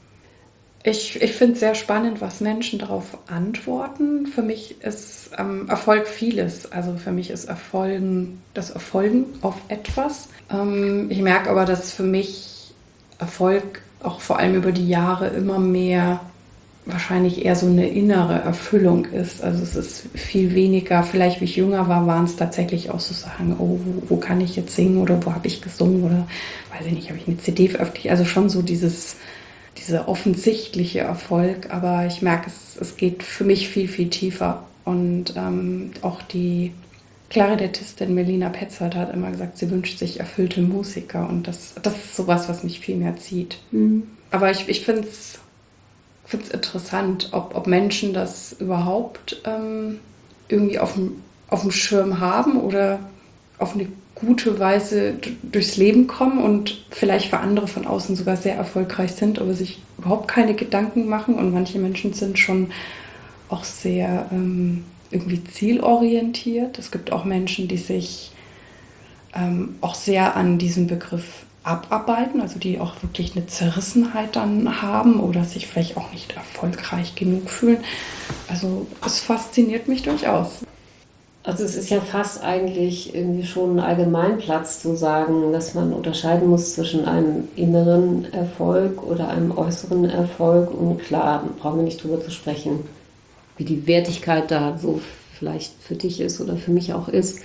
Ich, ich finde es sehr spannend, was Menschen darauf antworten. Für mich ist ähm, Erfolg vieles. Also für mich ist Erfolgen das Erfolgen auf etwas. Ähm, ich merke aber, dass für mich Erfolg auch vor allem über die Jahre immer mehr wahrscheinlich eher so eine innere Erfüllung ist. Also es ist viel weniger, vielleicht wie ich jünger war, waren es tatsächlich auch so Sachen, oh, wo, wo kann ich jetzt singen oder wo habe ich gesungen oder weiß ich nicht, habe ich eine C D veröffentlicht. Also schon so dieses dieser offensichtliche Erfolg, aber ich merke, es, es geht für mich viel, viel tiefer. Und ähm, auch die Klarinettistin Melina Petzold hat immer gesagt, sie wünscht sich erfüllte Musiker und das, das ist sowas, was mich viel mehr zieht. Mhm. Aber ich, ich finde es interessant, ob, ob Menschen das überhaupt ähm, irgendwie auf dem, auf dem Schirm haben oder auf eine gute Weise durchs Leben kommen und vielleicht für andere von außen sogar sehr erfolgreich sind, aber sich überhaupt keine Gedanken machen. Und manche Menschen sind schon auch sehr ähm, irgendwie zielorientiert. Es gibt auch Menschen, die sich ähm, auch sehr an diesem Begriff abarbeiten, also die auch wirklich eine Zerrissenheit dann haben oder sich vielleicht auch nicht erfolgreich genug fühlen. Also es fasziniert mich durchaus. Also es ist ja fast eigentlich irgendwie schon ein Allgemeinplatz zu sagen, dass man unterscheiden muss zwischen einem inneren Erfolg oder einem äußeren Erfolg. Und klar, brauchen wir nicht drüber zu sprechen, wie die Wertigkeit da so vielleicht für dich ist oder für mich auch ist.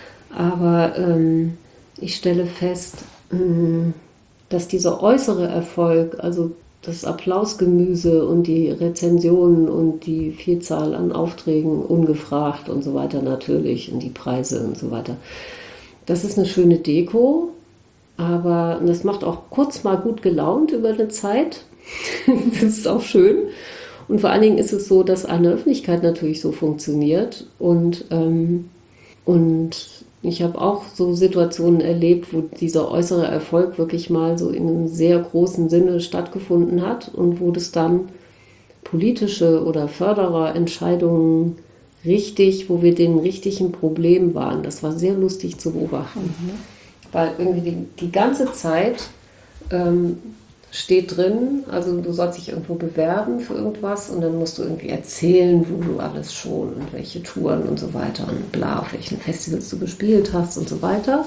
Aber ähm, ich stelle fest, ähm, dass dieser äußere Erfolg, also das Applausgemüse und die Rezensionen und die Vielzahl an Aufträgen ungefragt und so weiter natürlich und die Preise und so weiter. Das ist eine schöne Deko, aber das macht auch kurz mal gut gelaunt über eine Zeit. Das ist auch schön. Und vor allen Dingen ist es so, dass eine Öffentlichkeit natürlich so funktioniert und, ähm, und ich habe auch so Situationen erlebt, wo dieser äußere Erfolg wirklich mal so in einem sehr großen Sinne stattgefunden hat und wo das dann politische oder Fördererentscheidungen richtig, wo wir den richtigen Problem waren. Das war sehr lustig zu beobachten. Mhm. Weil irgendwie die, die ganze Zeit ähm, steht drin, also du sollst dich irgendwo bewerben für irgendwas und dann musst du irgendwie erzählen, wo du alles schon und welche Touren und so weiter und bla, auf welchen Festivals du gespielt hast und so weiter.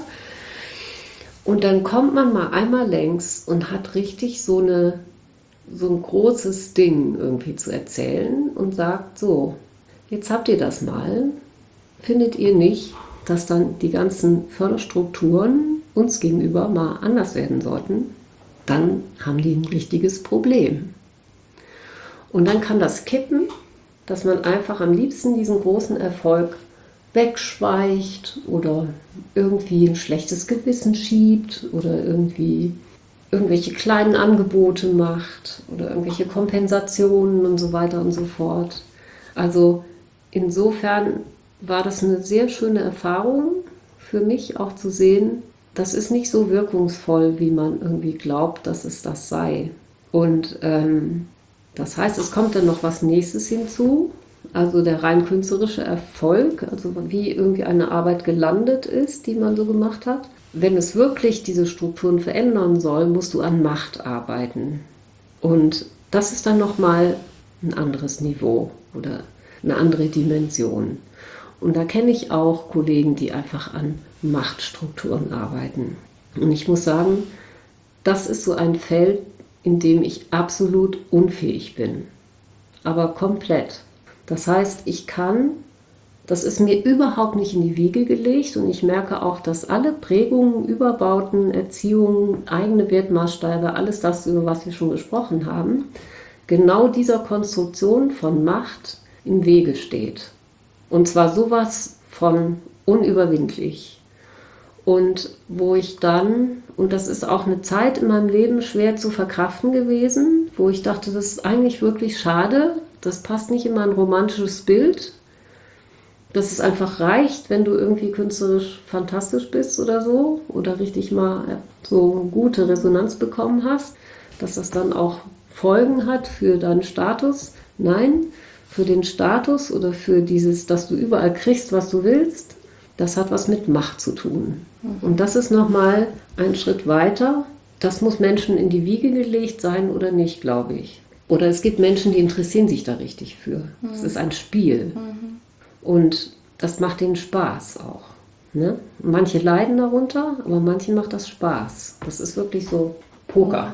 Und dann kommt man mal einmal längs und hat richtig so, eine, so ein großes Ding irgendwie zu erzählen und sagt so, jetzt habt ihr das mal, findet ihr nicht, dass dann die ganzen Förderstrukturen uns gegenüber mal anders werden sollten? Dann haben die ein richtiges Problem. Und dann kann das kippen, dass man einfach am liebsten diesen großen Erfolg wegschweicht oder irgendwie ein schlechtes Gewissen schiebt oder irgendwie irgendwelche kleinen Angebote macht oder irgendwelche Kompensationen und so weiter und so fort. Also insofern war das eine sehr schöne Erfahrung für mich auch zu sehen, das ist nicht so wirkungsvoll, wie man irgendwie glaubt, dass es das sei. Und ähm, das heißt, es kommt dann noch was Nächstes hinzu, also der rein künstlerische Erfolg, also wie irgendwie eine Arbeit gelandet ist, die man so gemacht hat. Wenn es wirklich diese Strukturen verändern soll, musst du an Macht arbeiten. Und das ist dann nochmal ein anderes Niveau oder eine andere Dimension. Und da kenne ich auch Kollegen, die einfach an Machtstrukturen arbeiten. Und ich muss sagen, das ist so ein Feld, in dem ich absolut unfähig bin. Aber komplett. Das heißt, ich kann, das ist mir überhaupt nicht in die Wiege gelegt und ich merke auch, dass alle Prägungen, Überbauten, Erziehung, eigene Wertmaßstäbe, alles das, über was wir schon gesprochen haben, genau dieser Konstruktion von Macht im Wege steht. Und zwar sowas von unüberwindlich. Und wo ich dann, und das ist auch eine Zeit in meinem Leben schwer zu verkraften gewesen, wo ich dachte, das ist eigentlich wirklich schade, das passt nicht in mein romantisches Bild, dass es einfach reicht, wenn du irgendwie künstlerisch fantastisch bist oder so, oder richtig mal so gute Resonanz bekommen hast, dass das dann auch Folgen hat für deinen Status. Nein, für den Status oder für dieses, dass du überall kriegst, was du willst, das hat was mit Macht zu tun. Und das ist nochmal ein Schritt weiter. Das muss Menschen in die Wiege gelegt sein oder nicht, glaube ich. Oder es gibt Menschen, die interessieren sich da richtig für. Es ist ein Spiel. Und das macht denen Spaß auch. Ne? Manche leiden darunter, aber manchen macht das Spaß. Das ist wirklich so Poker.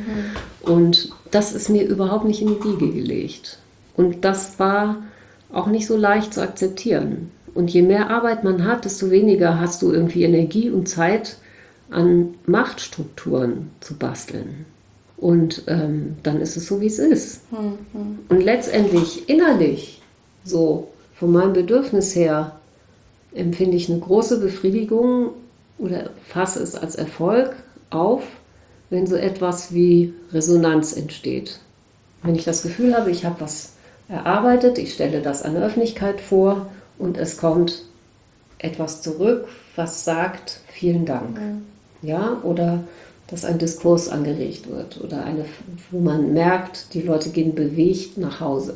Und das ist mir überhaupt nicht in die Wiege gelegt. Und das war auch nicht so leicht zu akzeptieren. Und je mehr Arbeit man hat, desto weniger hast du irgendwie Energie und Zeit, an Machtstrukturen zu basteln. Und ähm, dann ist es so, wie es ist. Mhm. Und letztendlich innerlich, so von meinem Bedürfnis her, empfinde ich eine große Befriedigung oder fasse es als Erfolg auf, wenn so etwas wie Resonanz entsteht. Wenn ich das Gefühl habe, ich habe was erarbeitet, ich stelle das an der Öffentlichkeit vor und es kommt etwas zurück, was sagt, vielen Dank. Mhm. Ja, oder dass ein Diskurs angeregt wird oder eine, wo man merkt, die Leute gehen bewegt nach Hause.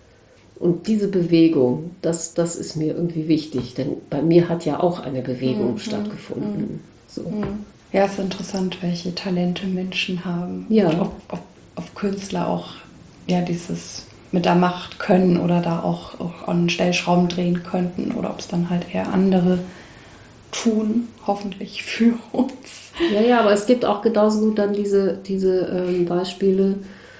Und diese Bewegung, das, das ist mir irgendwie wichtig, denn bei mir hat ja auch eine Bewegung mhm. stattgefunden. Mhm. So. Ja, es ist interessant, welche Talente Menschen haben. Ja. Und ob, ob, ob Künstler auch ja, dieses mit der Macht können oder da auch, auch an Stellschrauben drehen könnten oder ob es dann halt eher andere tun, hoffentlich für uns. Ja, ja, aber es gibt auch genauso gut dann diese, diese ähm, Beispiele,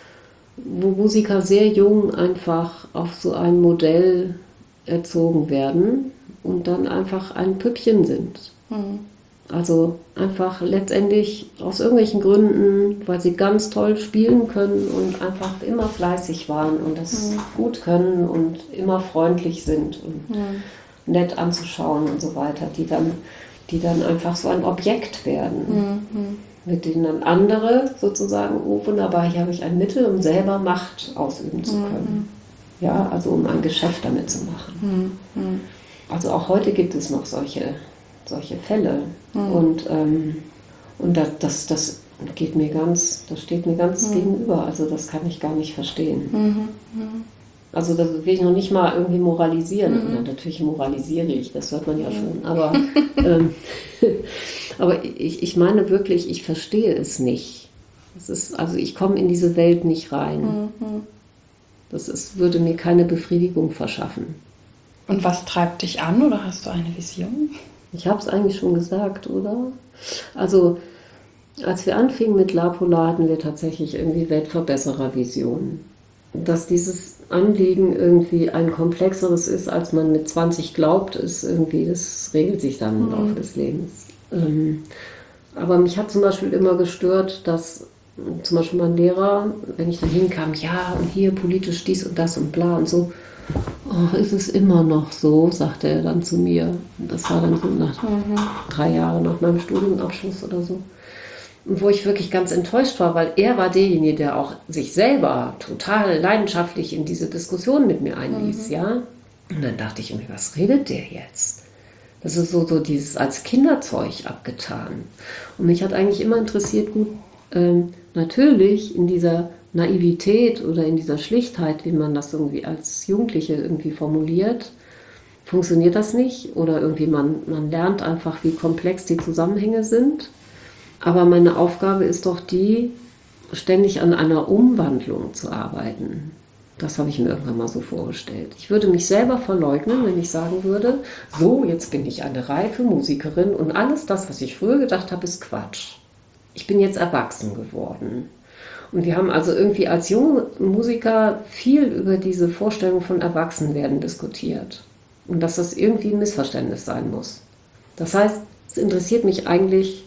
wo Musiker sehr jung einfach auf so ein Modell erzogen werden und dann einfach ein Püppchen sind. Mhm. Also einfach letztendlich aus irgendwelchen Gründen, weil sie ganz toll spielen können und einfach immer fleißig waren und das mhm. gut können und immer freundlich sind und mhm. nett anzuschauen und so weiter, die dann, die dann einfach so ein Objekt werden, mhm. mit denen dann andere sozusagen, oh wunderbar, hier habe ich ein Mittel, um selber Macht ausüben zu können. Mhm. Ja, also um ein Geschäft damit zu machen. Mhm. Also auch heute gibt es noch solche solche Fälle. Mhm. Und, ähm, und das, das, das geht mir ganz, das steht mir ganz mhm. gegenüber. Also das kann ich gar nicht verstehen. Mhm. Mhm. Also das will ich noch nicht mal irgendwie moralisieren. Mhm. Natürlich moralisiere ich, das hört man ja schon. Aber, ähm, aber ich, ich meine wirklich, ich verstehe es nicht, Das ist, also ich komme in diese Welt nicht rein. Mhm. Das ist, würde mir keine Befriedigung verschaffen. Und was treibt dich an oder hast du eine Vision? Ich habe es eigentlich schon gesagt, oder? Also als wir anfingen mit La Polar, hatten wir tatsächlich irgendwie Weltverbesserer-Visionen. Dass dieses Anliegen irgendwie ein komplexeres ist, als man mit zwanzig glaubt, ist irgendwie, das regelt sich dann im Laufe des Lebens. Ähm, aber mich hat zum Beispiel immer gestört, dass zum Beispiel mein Lehrer, wenn ich dann hinkam, ja und hier politisch dies und das und bla und so, oh, ist es immer noch so, sagte er dann zu mir. Das war dann so nach mhm. drei Jahren nach meinem Studienabschluss oder so. Und wo ich wirklich ganz enttäuscht war, weil er war derjenige, der auch sich selber total leidenschaftlich in diese Diskussion mit mir einließ, mhm. ja. Und dann dachte ich mir, was redet der jetzt? Das ist so, so dieses als Kinderzeug abgetan. Und mich hat eigentlich immer interessiert, gut, ähm, natürlich in dieser Naivität oder in dieser Schlichtheit, wie man das irgendwie als Jugendliche irgendwie formuliert, funktioniert das nicht. Oder irgendwie man, man lernt einfach, wie komplex die Zusammenhänge sind. Aber meine Aufgabe ist doch die, ständig an einer Umwandlung zu arbeiten. Das habe ich mir irgendwann mal so vorgestellt. Ich würde mich selber verleugnen, wenn ich sagen würde, so, jetzt bin ich eine reife Musikerin und alles das, was ich früher gedacht habe, ist Quatsch. Ich bin jetzt erwachsen geworden. Und wir haben also irgendwie als junge Musiker viel über diese Vorstellung von Erwachsenwerden diskutiert. Und dass das irgendwie ein Missverständnis sein muss. Das heißt, es interessiert mich eigentlich,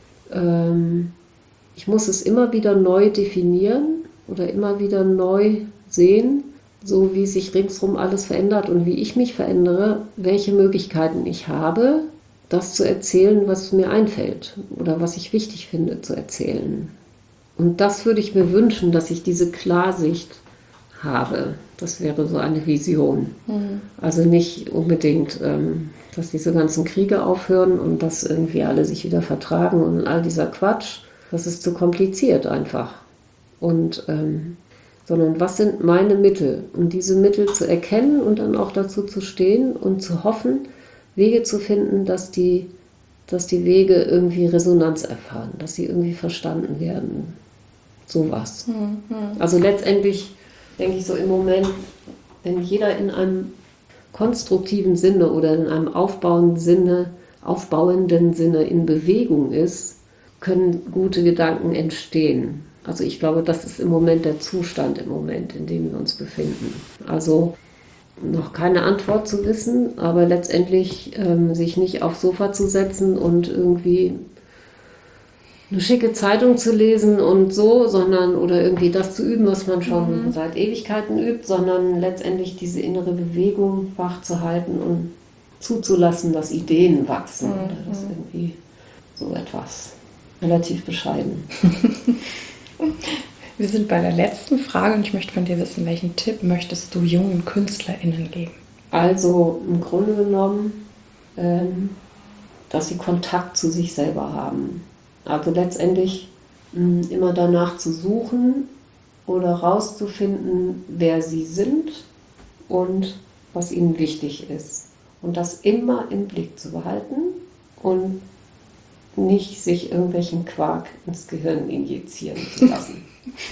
ähm, ich muss es immer wieder neu definieren oder immer wieder neu sehen, so wie sich ringsherum alles verändert und wie ich mich verändere, welche Möglichkeiten ich habe, das zu erzählen, was mir einfällt oder was ich wichtig finde zu erzählen. Und das würde ich mir wünschen, dass ich diese Klarsicht habe. Das wäre so eine Vision. Mhm. Also nicht unbedingt, ähm, dass diese ganzen Kriege aufhören und dass irgendwie alle sich wieder vertragen und all dieser Quatsch. Das ist zu kompliziert einfach. Und, ähm, sondern was sind meine Mittel? Um diese Mittel zu erkennen und dann auch dazu zu stehen und zu hoffen, Wege zu finden, dass die, dass die Wege irgendwie Resonanz erfahren, dass sie irgendwie verstanden werden. Sowas. Mhm. Also letztendlich denke ich so im Moment, wenn jeder in einem konstruktiven Sinne oder in einem aufbauenden Sinne, aufbauenden Sinne in Bewegung ist, können gute Gedanken entstehen. Also ich glaube, das ist im Moment der Zustand im Moment, in dem wir uns befinden. Also noch keine Antwort zu wissen, aber letztendlich ähm, sich nicht aufs Sofa zu setzen und irgendwie eine schicke Zeitung zu lesen und so, sondern oder irgendwie das zu üben, was man schon mhm. seit Ewigkeiten übt, sondern letztendlich diese innere Bewegung wach zu halten und zuzulassen, dass Ideen wachsen mhm. oder das irgendwie so etwas relativ bescheiden. Wir sind bei der letzten Frage und ich möchte von dir wissen, welchen Tipp möchtest du jungen KünstlerInnen geben? Also im Grunde genommen, ähm, dass sie Kontakt zu sich selber haben. Also letztendlich mh, immer danach zu suchen oder rauszufinden, wer sie sind und was ihnen wichtig ist. Und das immer im Blick zu behalten und nicht sich irgendwelchen Quark ins Gehirn injizieren zu lassen.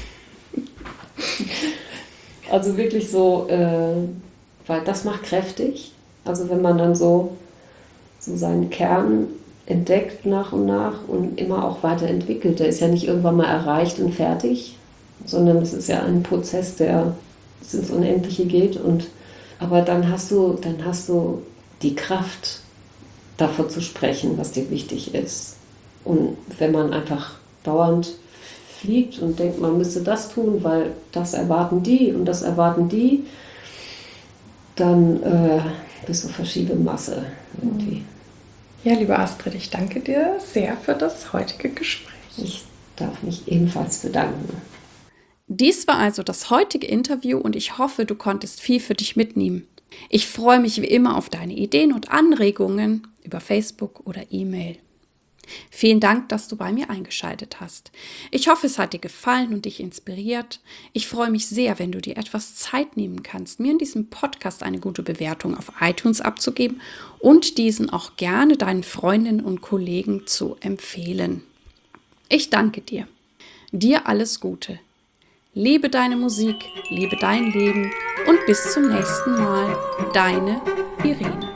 Also wirklich so, äh, weil das macht kräftig. Also wenn man dann so, so seinen Kern entdeckt nach und nach und immer auch weiterentwickelt. Der ist ja nicht irgendwann mal erreicht und fertig, sondern es ist ja ein Prozess, der bis ins Unendliche geht. Und, aber dann hast du, dann hast du die Kraft, davon zu sprechen, was dir wichtig ist. Und wenn man einfach dauernd fliegt und denkt, man müsste das tun, weil das erwarten die und das erwarten die, dann äh, bist du Verschiebemasse irgendwie. Ja, liebe Astrid, ich danke dir sehr für das heutige Gespräch. Ich darf mich ebenfalls bedanken. Dies war also das heutige Interview und ich hoffe, du konntest viel für dich mitnehmen. Ich freue mich wie immer auf deine Ideen und Anregungen über Facebook oder E-Mail. Vielen Dank, dass du bei mir eingeschaltet hast. Ich hoffe, es hat dir gefallen und dich inspiriert. Ich freue mich sehr, wenn du dir etwas Zeit nehmen kannst, mir in diesem Podcast eine gute Bewertung auf iTunes abzugeben und diesen auch gerne deinen Freundinnen und Kollegen zu empfehlen. Ich danke dir. Dir alles Gute. Lebe deine Musik, lebe dein Leben und bis zum nächsten Mal. Deine Irene.